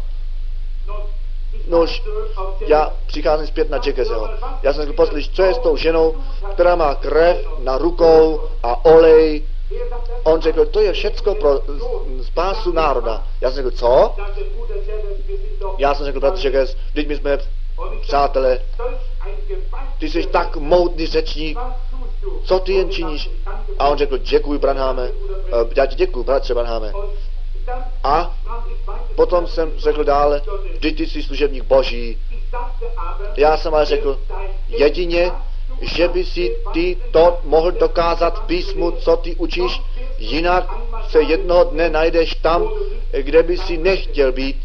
Nož, já přicházím zpět na Jackeseho. Já jsem řekl, poslyš, co je s tou ženou, která má krev na rukou a olej. On řekl, to je všecko pro spásu národa. Já jsem řekl, co? Já jsem řekl, bratr Jackes, vždyť my jsme přátelé, ty jsi tak moudný řečník, co ty jen činíš? A on řekl, děkuji, Branhame, já ti děkuji, bratře Branhame. A potom jsem řekl dále, vždyť ty jsi služebník Boží. Já jsem ale řekl, jedině, že by si ty to mohl dokázat v písmu, co ty učíš, jinak se jednoho dne najdeš tam, kde by si nechtěl být.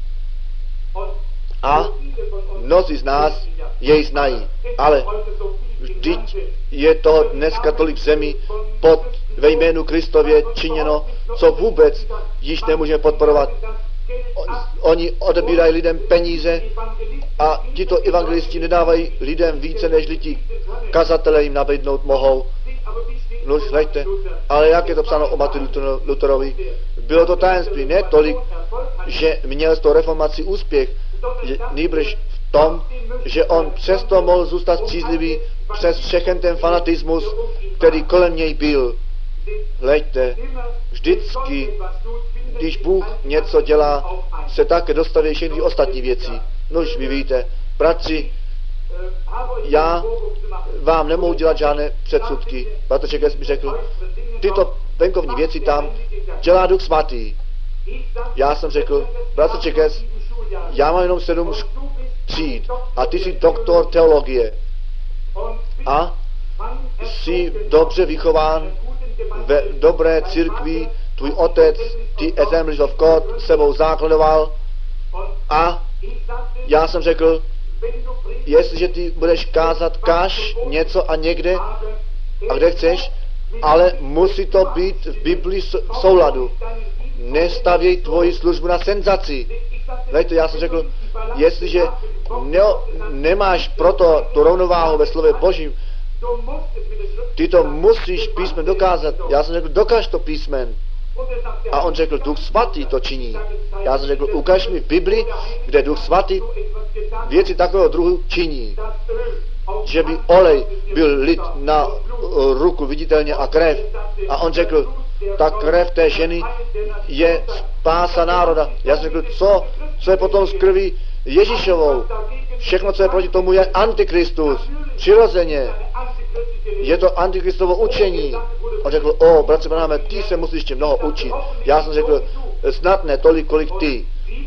A mnozí z nás jej znají, ale vždyť je toho dneska tolik zemí pod ve jménu Kristově činěno, co vůbec již nemůžeme podporovat. Oni odebírají lidem peníze a tito evangelisti nedávají lidem více, než ti kazatelé jim nabídnout mohou. No, hleďte, ale jak je to psáno o Martinu Lutherovi? Bylo to tajemství, ne tolik, že měl z toho reformací úspěch, nýbrž v tom, že on přesto mohl zůstat střízlivý přes všechen ten fanatismus, který kolem něj byl. Hleďte, vždycky, když Bůh něco dělá, se také dostaví všechny ostatní věci. Nož, vy víte, bratři, já vám nemohu dělat žádné předsudky. Bratr Čekes mi řekl, tyto venkovní věci tam dělá Duch Svatý. Já jsem řekl, bratr Čekes, já mám jenom sedm tříd a ty jsi doktor teologie. A jsi dobře vychován ve dobré církvi, tvůj otec, ty Assemblies of God, sebou základoval. A já jsem řekl, jestliže ty budeš kázat, káž něco a někde a kde chceš, ale musí to být v Biblii v souladu. Nestavěj tvoji službu na senzaci. Víte, já jsem řekl, jestliže ne, nemáš proto tu rovnováhu ve slově Božím, ty to musíš písmen dokázat. Já jsem řekl, dokaž to písmen. A on řekl, Duch Svatý to činí. Já jsem řekl, ukaž mi v Biblii, kde Duch Svatý věci takového druhu činí. Že by olej byl lit na ruku viditelně a krev. A on řekl, ta krev té ženy je spása národa. Já jsem řekl, co, co je potom z krví Ježíšovou? Všechno, co je proti tomu, je antikristus. Přirozeně. Je to antikristovo učení. On řekl, o, bratře Branhame, ty se musíš ještě mnoho učit. Já jsem řekl, snad ne tolik, kolik ty.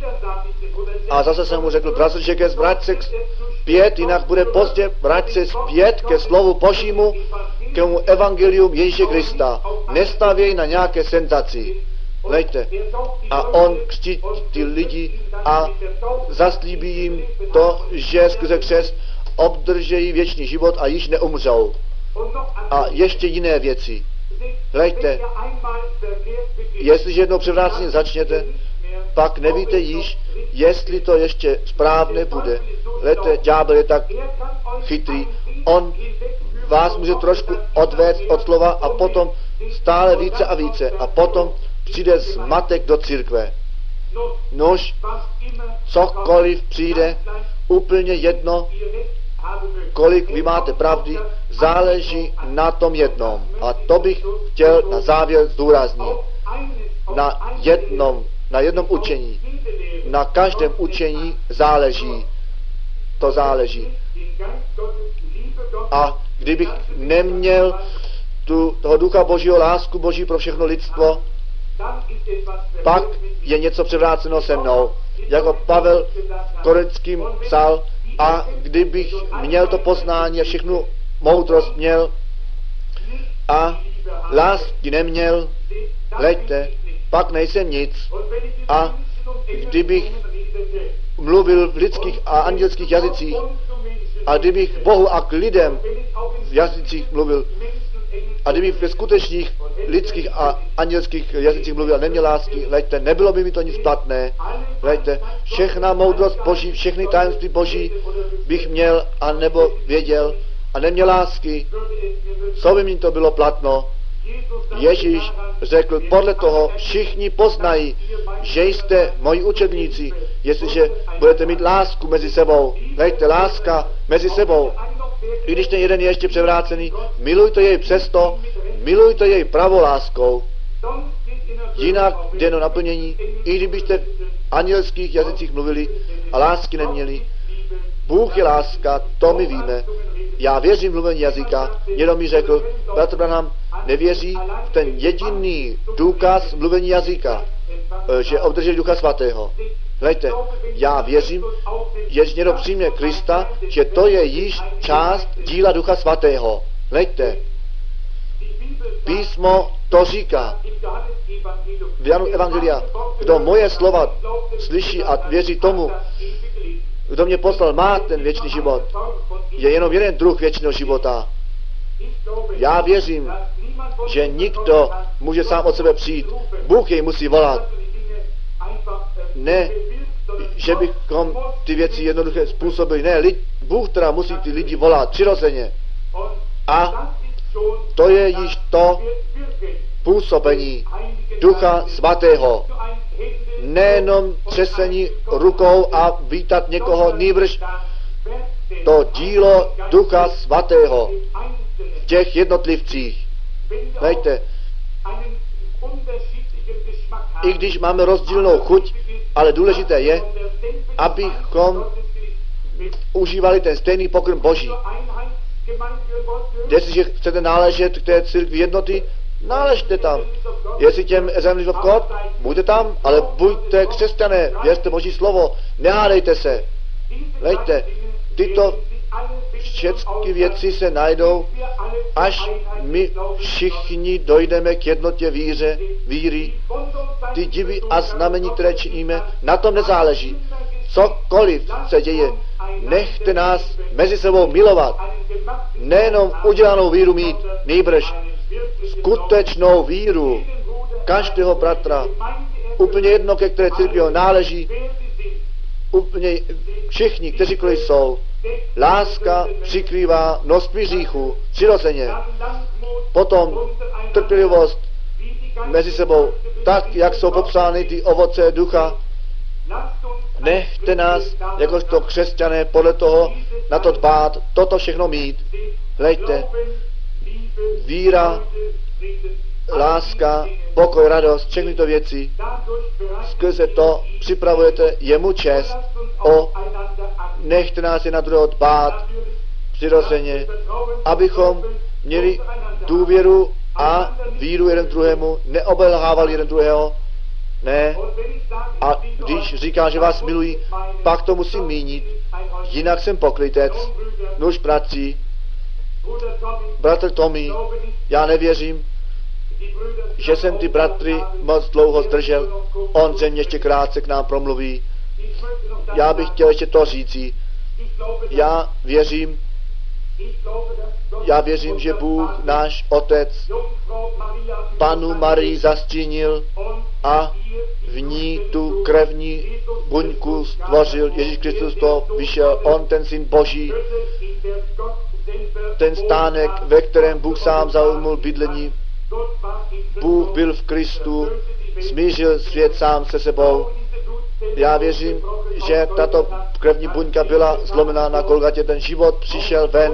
A zase jsem mu řekl, bratře Čekes, vrať se zpět, jinak bude pozdě, vrať se zpět ke slovu Božímu, k tomu evangelium Ježíše Krista. Nestavěj na nějaké senzaci. Lejte. A on křtí ty lidi a zaslíbí jim to, že skrze křest obdržejí věčný život a již neumřou. A ještě jiné věci. Hleďte, jestliže jednou převráceně začněte, pak nevíte již, jestli to ještě správně bude. Hleďte, ďábel je tak chytrý. On vás může trošku odvést od slova a potom stále více a více. A potom přijde zmatek do církve. Nož, cokoliv přijde, úplně jedno, kolik vy máte pravdy, záleží na tom jednom. A to bych chtěl na závěr zdůraznit. Na jednom, na jednom učení. Na každém učení záleží. To záleží. A kdybych neměl tu, toho Ducha Božího, lásku Boží pro všechno lidstvo, pak je něco převráceno se mnou. Jako Pavel Korinským psal, a kdybych měl to poznání a všechnu moudrost měl a lásky neměl, hleďte, pak nejsem nic. A kdybych mluvil v lidských a andělských jazycích a kdybych Bohu a k lidem v jazycích mluvil a kdybych ve skutečných lidských a andělských jazycích mluvil a neměl lásky, hleďte, nebylo by mi to nic platné. Hleďte, všechna moudrost Boží, všechny tajemství Boží bych měl a nebo věděl a neměl lásky, co by mi to bylo platno? Ježíš řekl, podle toho všichni poznají, že jste moji učedníci, jestliže budete mít lásku mezi sebou. Hleďte, láska mezi sebou. I když ten jeden je ještě převrácený, milujte jej přesto, milujte jej pravou láskou. Jinak jde na naplnění, i kdybyste v andělských jazycích mluvili a lásky neměli. Bůh je láska, to my víme. Já věřím v mluvení jazyka. Někdo mi řekl, bratr Branham nevěří v ten jediný důkaz mluvení jazyka. že obdrželi Ducha Svatého. Hleďte, já věřím, jež někdo přijme Krista, že to je již část díla Ducha Svatého. Hleďte, písmo to říká v Janu Evangelia, kdo moje slova slyší a věří tomu, kdo mě poslal, má ten věčný život. Je jenom jeden druh věčného života. Já věřím, že nikdo může sám od sebe přijít. Bůh jej musí volat. Ne, že bychom ty věci jednoduše způsobili. Ne, lid, Bůh teda musí ty lidi volat přirozeně. A to je již to působení Ducha Svatého. Nejenom třesení rukou a vítat někoho, nýbrž to dílo Ducha Svatého v těch jednotlivcích. Hleďte, i když máme rozdílnou chuť, ale důležité je, abychom užívali ten stejný pokrm Boží. Jestliže chcete náležet k té církvi jednoty, náležte tam. Jestli těm Assembly of God, buďte tam, ale buďte křesťané, věřte Boží slovo, nehádejte se. Hleďte, tyto všechny věci se najdou, až my všichni dojdeme k jednotě víře, víry. Ty divy a znamení, které činíme, na tom nezáleží. Cokoliv se děje, nechte nás mezi sebou milovat. Nejenom udělanou víru mít, nýbrž skutečnou víru každého bratra. Úplně jedno, ke které církvi náleží, úplně všichni, kteří jsou. Láska přikrývá množství hříchů, přirozeně. Potom trpělivost mezi sebou, tak, jak jsou popsány ty ovoce ducha. Nechte nás, jakožto křesťané, podle toho na to dbát, toto všechno mít. Hleďte, víra, láska, pokoj, radost, všechny to věci, skrze to připravujete jemu čest. O, nechte nás je na druhého dbát přirozeně, abychom měli důvěru a víru jeden druhému, neobelhávali jeden druhého. Ne. A když říká, že vás milují, pak to musím mínit. Jinak jsem pokrytec. Nuž, bratři, bratr Tommy, já nevěřím, že jsem ty bratry moc dlouho zdržel. On zřejmě ještě krátce k nám promluví. Já bych chtěl ještě to říci. Já věřím, já věřím, že Bůh, náš Otec, Panu Marii zastínil a v ní tu krevní buňku stvořil. Ježíš Kristus to vyšel, on ten Syn Boží, ten stánek, ve kterém Bůh sám zaujmul bydlení. Bůh byl v Kristu, smířil svět sám se sebou. Já věřím, že tato krevní buňka byla zlomená na Golgatě, ten život přišel ven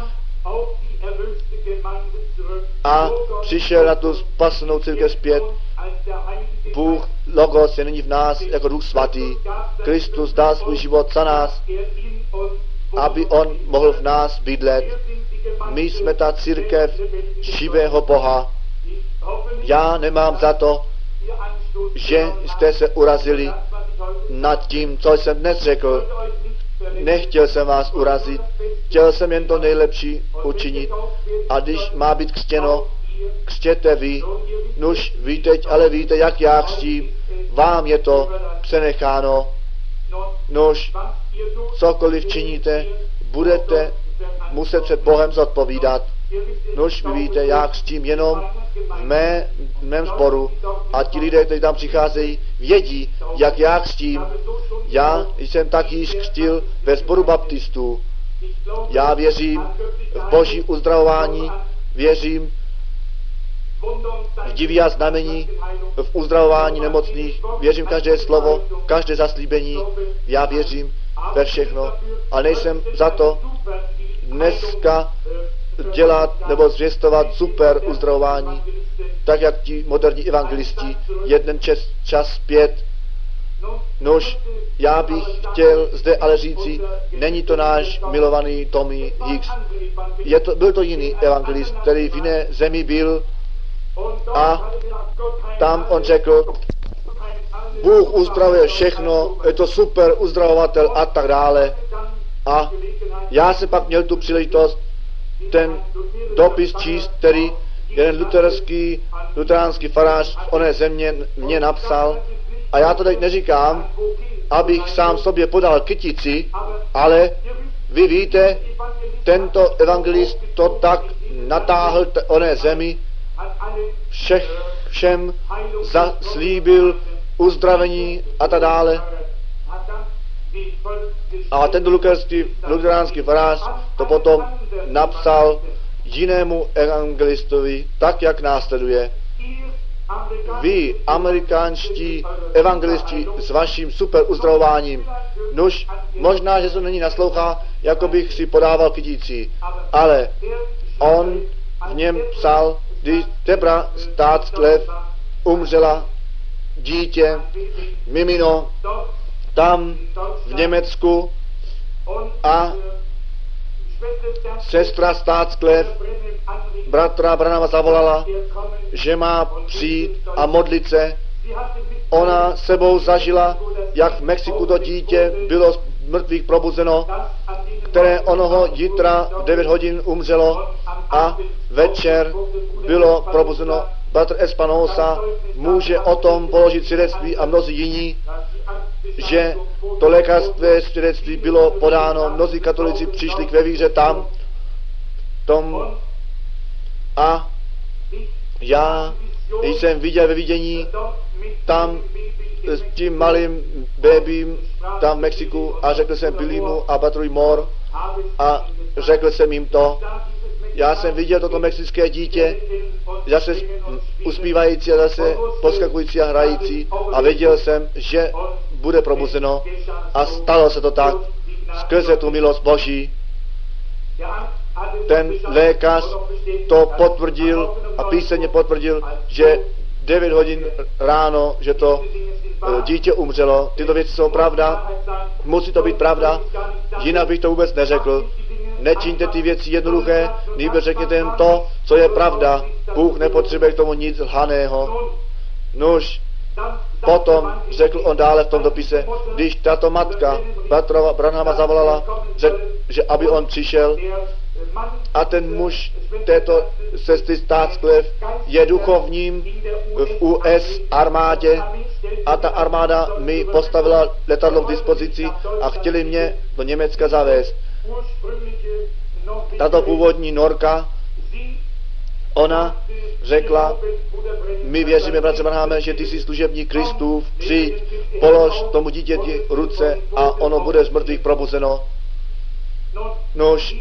a přišel na tu spasenou církev zpět. Bůh, Logos, je nyní v nás jako Duch Svatý. Kristus dal svůj život za nás, aby on mohl v nás bydlet. My jsme ta církev živého Boha. Já nemám za to, že jste se urazili nad tím, co jsem dnes řekl. Nechtěl jsem vás urazit, chtěl jsem jen to nejlepší učinit. A když má být křtěno, křtěte vy. Nuž, vy teď ale víte, jak já křtím. Vám je to přenecháno. Nuž, cokoliv činíte, budete muset před Bohem zodpovídat. Nuž, vy víte, já křtím jenom v, mé, v mém sboru a ti lidé, kteří tam přicházejí, vědí, jak já křtím. Já jsem taky již křtil ve sboru baptistů. Já věřím v Boží uzdravování, věřím v divy a znamení, v uzdravování nemocných, věřím každé slovo, každé zaslíbení, já věřím ve všechno a nejsem za to dneska dělat nebo zvěstovat super uzdravování, tak jak ti moderní evangelisti jeden čas, čas zpět. Nož, já bych chtěl zde ale říci, není to náš milovaný Tommy Hicks. Je to, byl to jiný evangelist, který v jiné zemi byl a tam on řekl, Bůh uzdravuje všechno, je to super uzdravovatel a tak dále. A já jsem pak měl tu příležitost ten dopis číst, který jeden luterský, luteránský farář v oné země mě napsal. A já to teď neříkám, abych sám sobě podal kytici, ale vy víte, tento evangelist to tak natáhl t- oné zemi, všech, všem zaslíbil uzdravení a tak dále. A tento luterský, luteránský farář to potom napsal jinému evangelistovi, tak jak následuje. Vy, amerikánští evangelisti, s vaším super uzdravováním, nož možná, že to není naslouchá, jako bych si podával kytící, ale on v něm psal, když Debra Staatslev umřela, dítě, mimino, tam v Německu a sestra Staatslev bratra Branhama zavolala, že má přijít a modlit se. Ona sebou zažila, jak v Mexiku to dítě bylo z mrtvých probuzeno, které onoho jitra v devět hodin umřelo a večer bylo probuzeno. Bratr Espanosa může o tom položit svědectví a mnozí jiní, že to lékařské svědectví bylo podáno. Mnozí katolici přišli k ve víře tam, tom a já jsem viděl ve vidění tam s tím malým bébím tam v Mexiku a řekl jsem Billymu a Batrovi Moore a řekl jsem jim to. Já jsem viděl toto mexické dítě, zase uspívající a zase poskakující a hrající a věděl jsem, že bude probuzeno a stalo se to tak skrze tu milost Boží. Ten lékař to potvrdil a písemně potvrdil, že devět hodin ráno, že to dítě umřelo. Tyto věci jsou pravda, musí to být pravda, jinak bych to vůbec neřekl. Nečiňte ty věci jednoduché, nýbrž řekněte jen to, co je pravda. Bůh nepotřebuje k tomu nic lhaného. Nuž, potom řekl on dále v tom dopise, když tato matka Batrova Branhama zavolala, řekl, že aby on přišel, a ten muž této sestry Staatslev je duchovním v U S armádě a ta armáda mi postavila letadlo k dispozici a chtěli mě do Německa zavést. Tato původní norka, ona řekla, my věříme, bratře Branhame, že ty jsi služebník Kristův, přijď, polož tomu dítěti ruce a ono bude z mrtvých probuzeno. Nož,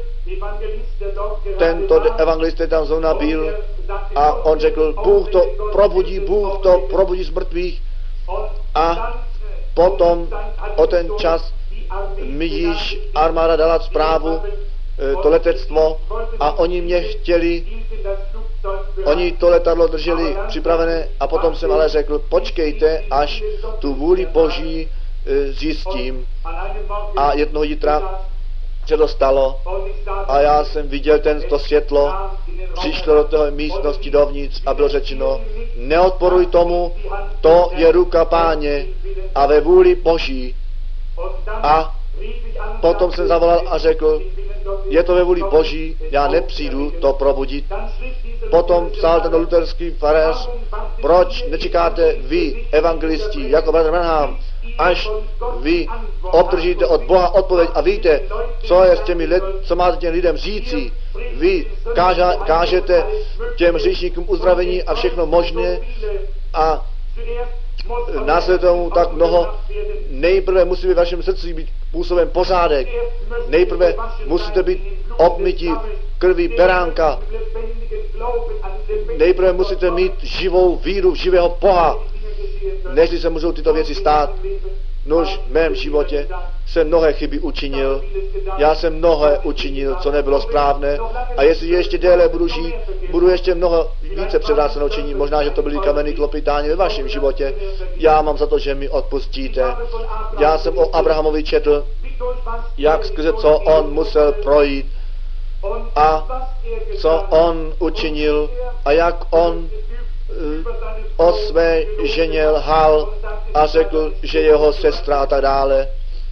tento evangelista tam zrovna byl a on řekl, Bůh to probudí, Bůh to probudí z mrtvých a potom o ten čas mi již armáda dala zprávu, to letectvo a oni mě chtěli, oni to letadlo drželi připravené a potom jsem ale řekl, počkejte, až tu vůli Boží zjistím. A jednoho jitra se to stalo a já jsem viděl ten, to světlo, přišlo do té místnosti dovnitř a bylo řečeno, neodporuj tomu, to je ruka Páně a ve vůli Boží. A potom jsem zavolal a řekl, je to ve vůli Boží, já nepřijdu to probudit. Potom psal ten luterský farář, proč nečekáte vy, evangelisti, jako bratr Branham, až vy obdržíte od Boha odpověď a víte, co je s těmi lid, co máte těm lidem říci. Vy káža, kážete těm hříšníkům uzdravení a všechno možné a následuje tomu tak mnoho. Nejprve musí být v vašem srdci být působen pořádek. Nejprve musíte být obmyti krví beránka. Nejprve musíte mít živou víru v živého Boha, než se můžou tyto věci stát. Nož v mém životě jsem mnohé chyby učinil. Já jsem mnohé učinil, co nebylo správné. A jestli ještě déle budu žít, budu ještě mnoho více převrácenou činit. Možná, že to byly kameny klopitání ve vašem životě. Já mám za to, že mi odpustíte. Já jsem o Abrahamovi četl, jak skrze co on musel projít a co on učinil a jak on o své ženě lhal a řekl, že jeho sestra a tak dále.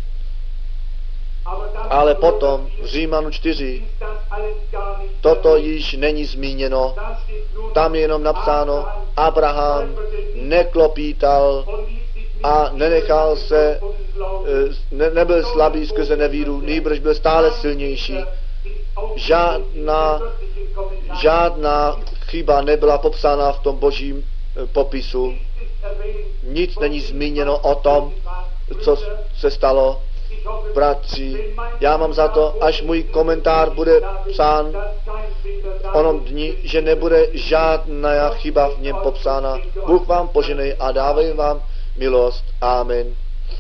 Ale potom v Římanu čtyři toto již není zmíněno. Tam je jenom napsáno, Abraham neklopítal a nenechal se, ne, nebyl slabý skrze nevíru, nýbrž byl stále silnější. Žádná, žádná chyba nebyla popsána v tom božím popisu. Nic není zmíněno o tom, co se stalo. Bratři, já mám za to, až můj komentář bude psán onom dni, že nebude žádná chyba v něm popsána. Bůh vám poženej a dávej vám milost. Amen.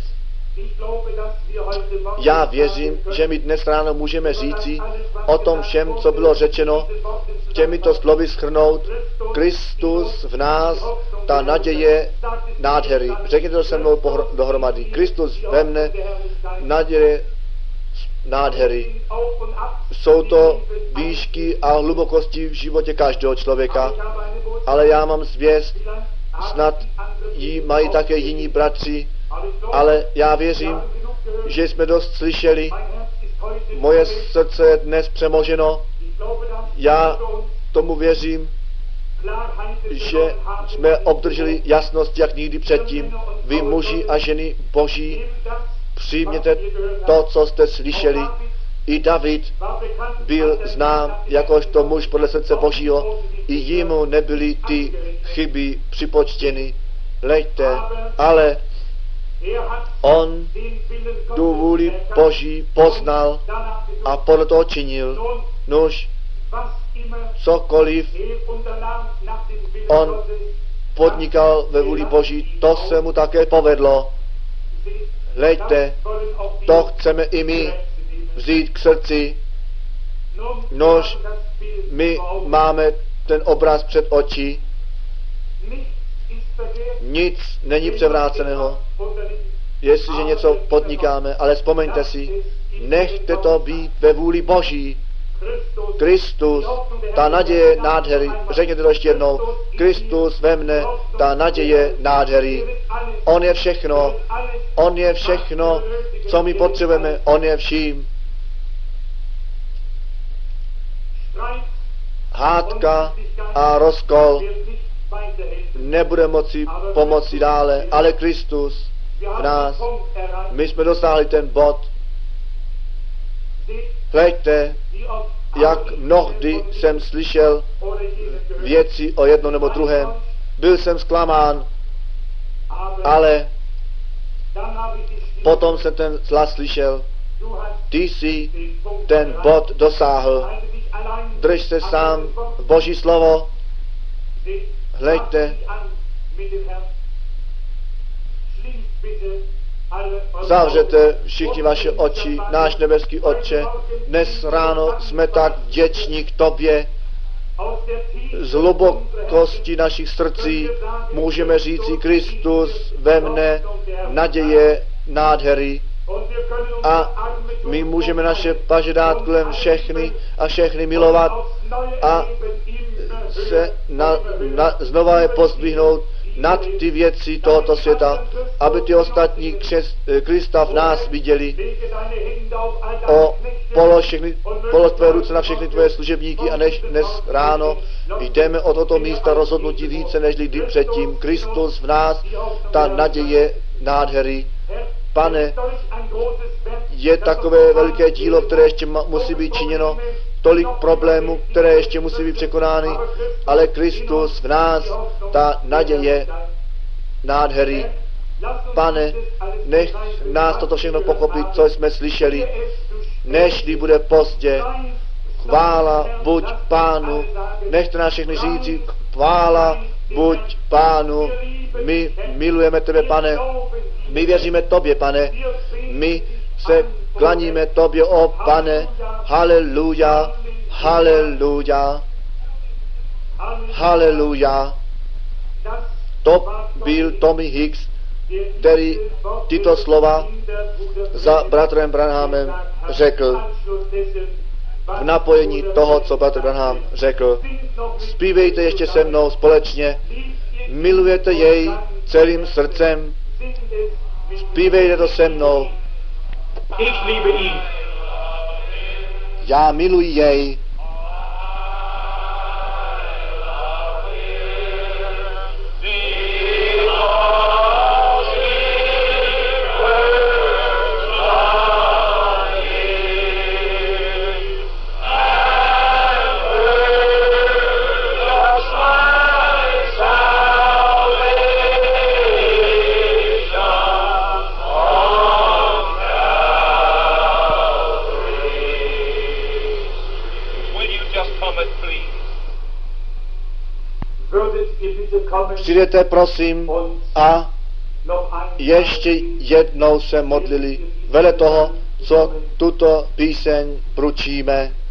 Já věřím, že my dnes ráno můžeme říci o tom všem, co bylo řečeno, těmito slovy shrnout. Kristus v nás, ta naděje nádhery. Řekněte to se mnou dohromady. Kristus ve mne, naděje nádhery. Jsou to výšky a hlubokosti v životě každého člověka, ale já mám zvěst, snad ji mají také jiní bratři, ale já věřím, že jsme dost slyšeli. Moje srdce je dnes přemoženo. Já tomu věřím, že jsme obdrželi jasnost jak nikdy předtím. Vy muži a ženy boží, přijměte to, co jste slyšeli. I David byl znám jakožto muž podle srdce božího, i jemu nebyly ty chyby připočtěny. Leďte, ale on tu vůli boží poznal a podle toho činil. Nuž, cokoliv on podnikal ve vůli boží, to se mu také povedlo. Hleďte, to chceme i my vzít k srdci. Nož, my máme ten obraz před oči. Nic není převráceného, jestliže něco podnikáme, ale vzpomeňte si, nechte to být ve vůli boží. Kristus, ta naděje nádhery, řekněte to ještě jednou, Kristus ve mne, ta naděje nádhery. On je všechno, on je všechno, co my potřebujeme, on je vším. Hádka a rozkol nebude moci pomoci dále, ale Kristus v nás. My jsme dosáhli ten bod. Hleďte, jak mnohdy jsem slyšel věci o jednom nebo druhém. Byl jsem zklamán, ale potom jsem ten hlas slyšel. Ty jsi ten bod dosáhl. Drž se sám v Boží slovo. Hleďte. Zavřete všichni vaše oči, náš nebeský Otče. Dnes ráno jsme tak vděční k Tobě. Z hlubokosti našich srdcí můžeme říci Kristus ve mne, naděje nádhery. A my můžeme naše paže dát kolem všechny a všechny milovat a se na, na, znova je pozdvihnout nad ty věci tohoto světa, aby ty ostatní křes, Krista v nás viděli. O, polož, všechny, polož tvé ruce na všechny tvoje služebníky a než dnes ráno jdeme od tohoto místa rozhodnutí více než kdy předtím. Kristus v nás, ta naděje nádhery. Pane, je takové velké dílo, které ještě musí být činěno, tolik problémů, které ještě musí být překonány, ale Kristus v nás, ta naděje nádhery. Pane, nech nás toto všechno pochopit, co jsme slyšeli, nežli bude pozdě. Chvála buď Pánu, nechte nás všechny říci, chvála buď Pánu. My milujeme Tebe, Pane, my věříme Tobě, Pane, my se klaníme Tobě, o Pane, haleluja, haleluja, haleluja. To byl Tommy Hicks, který tyto slova za bratrem Branhamem řekl. v napojení toho, co Bratr Branham řekl. Zpívejte ještě se mnou společně. Milujete jej celým srdcem. Zpívejte to se mnou. Já miluji jej. Přijdete, prosím, a ještě jednou se modlili vedle toho, co tuto píseň pručíme.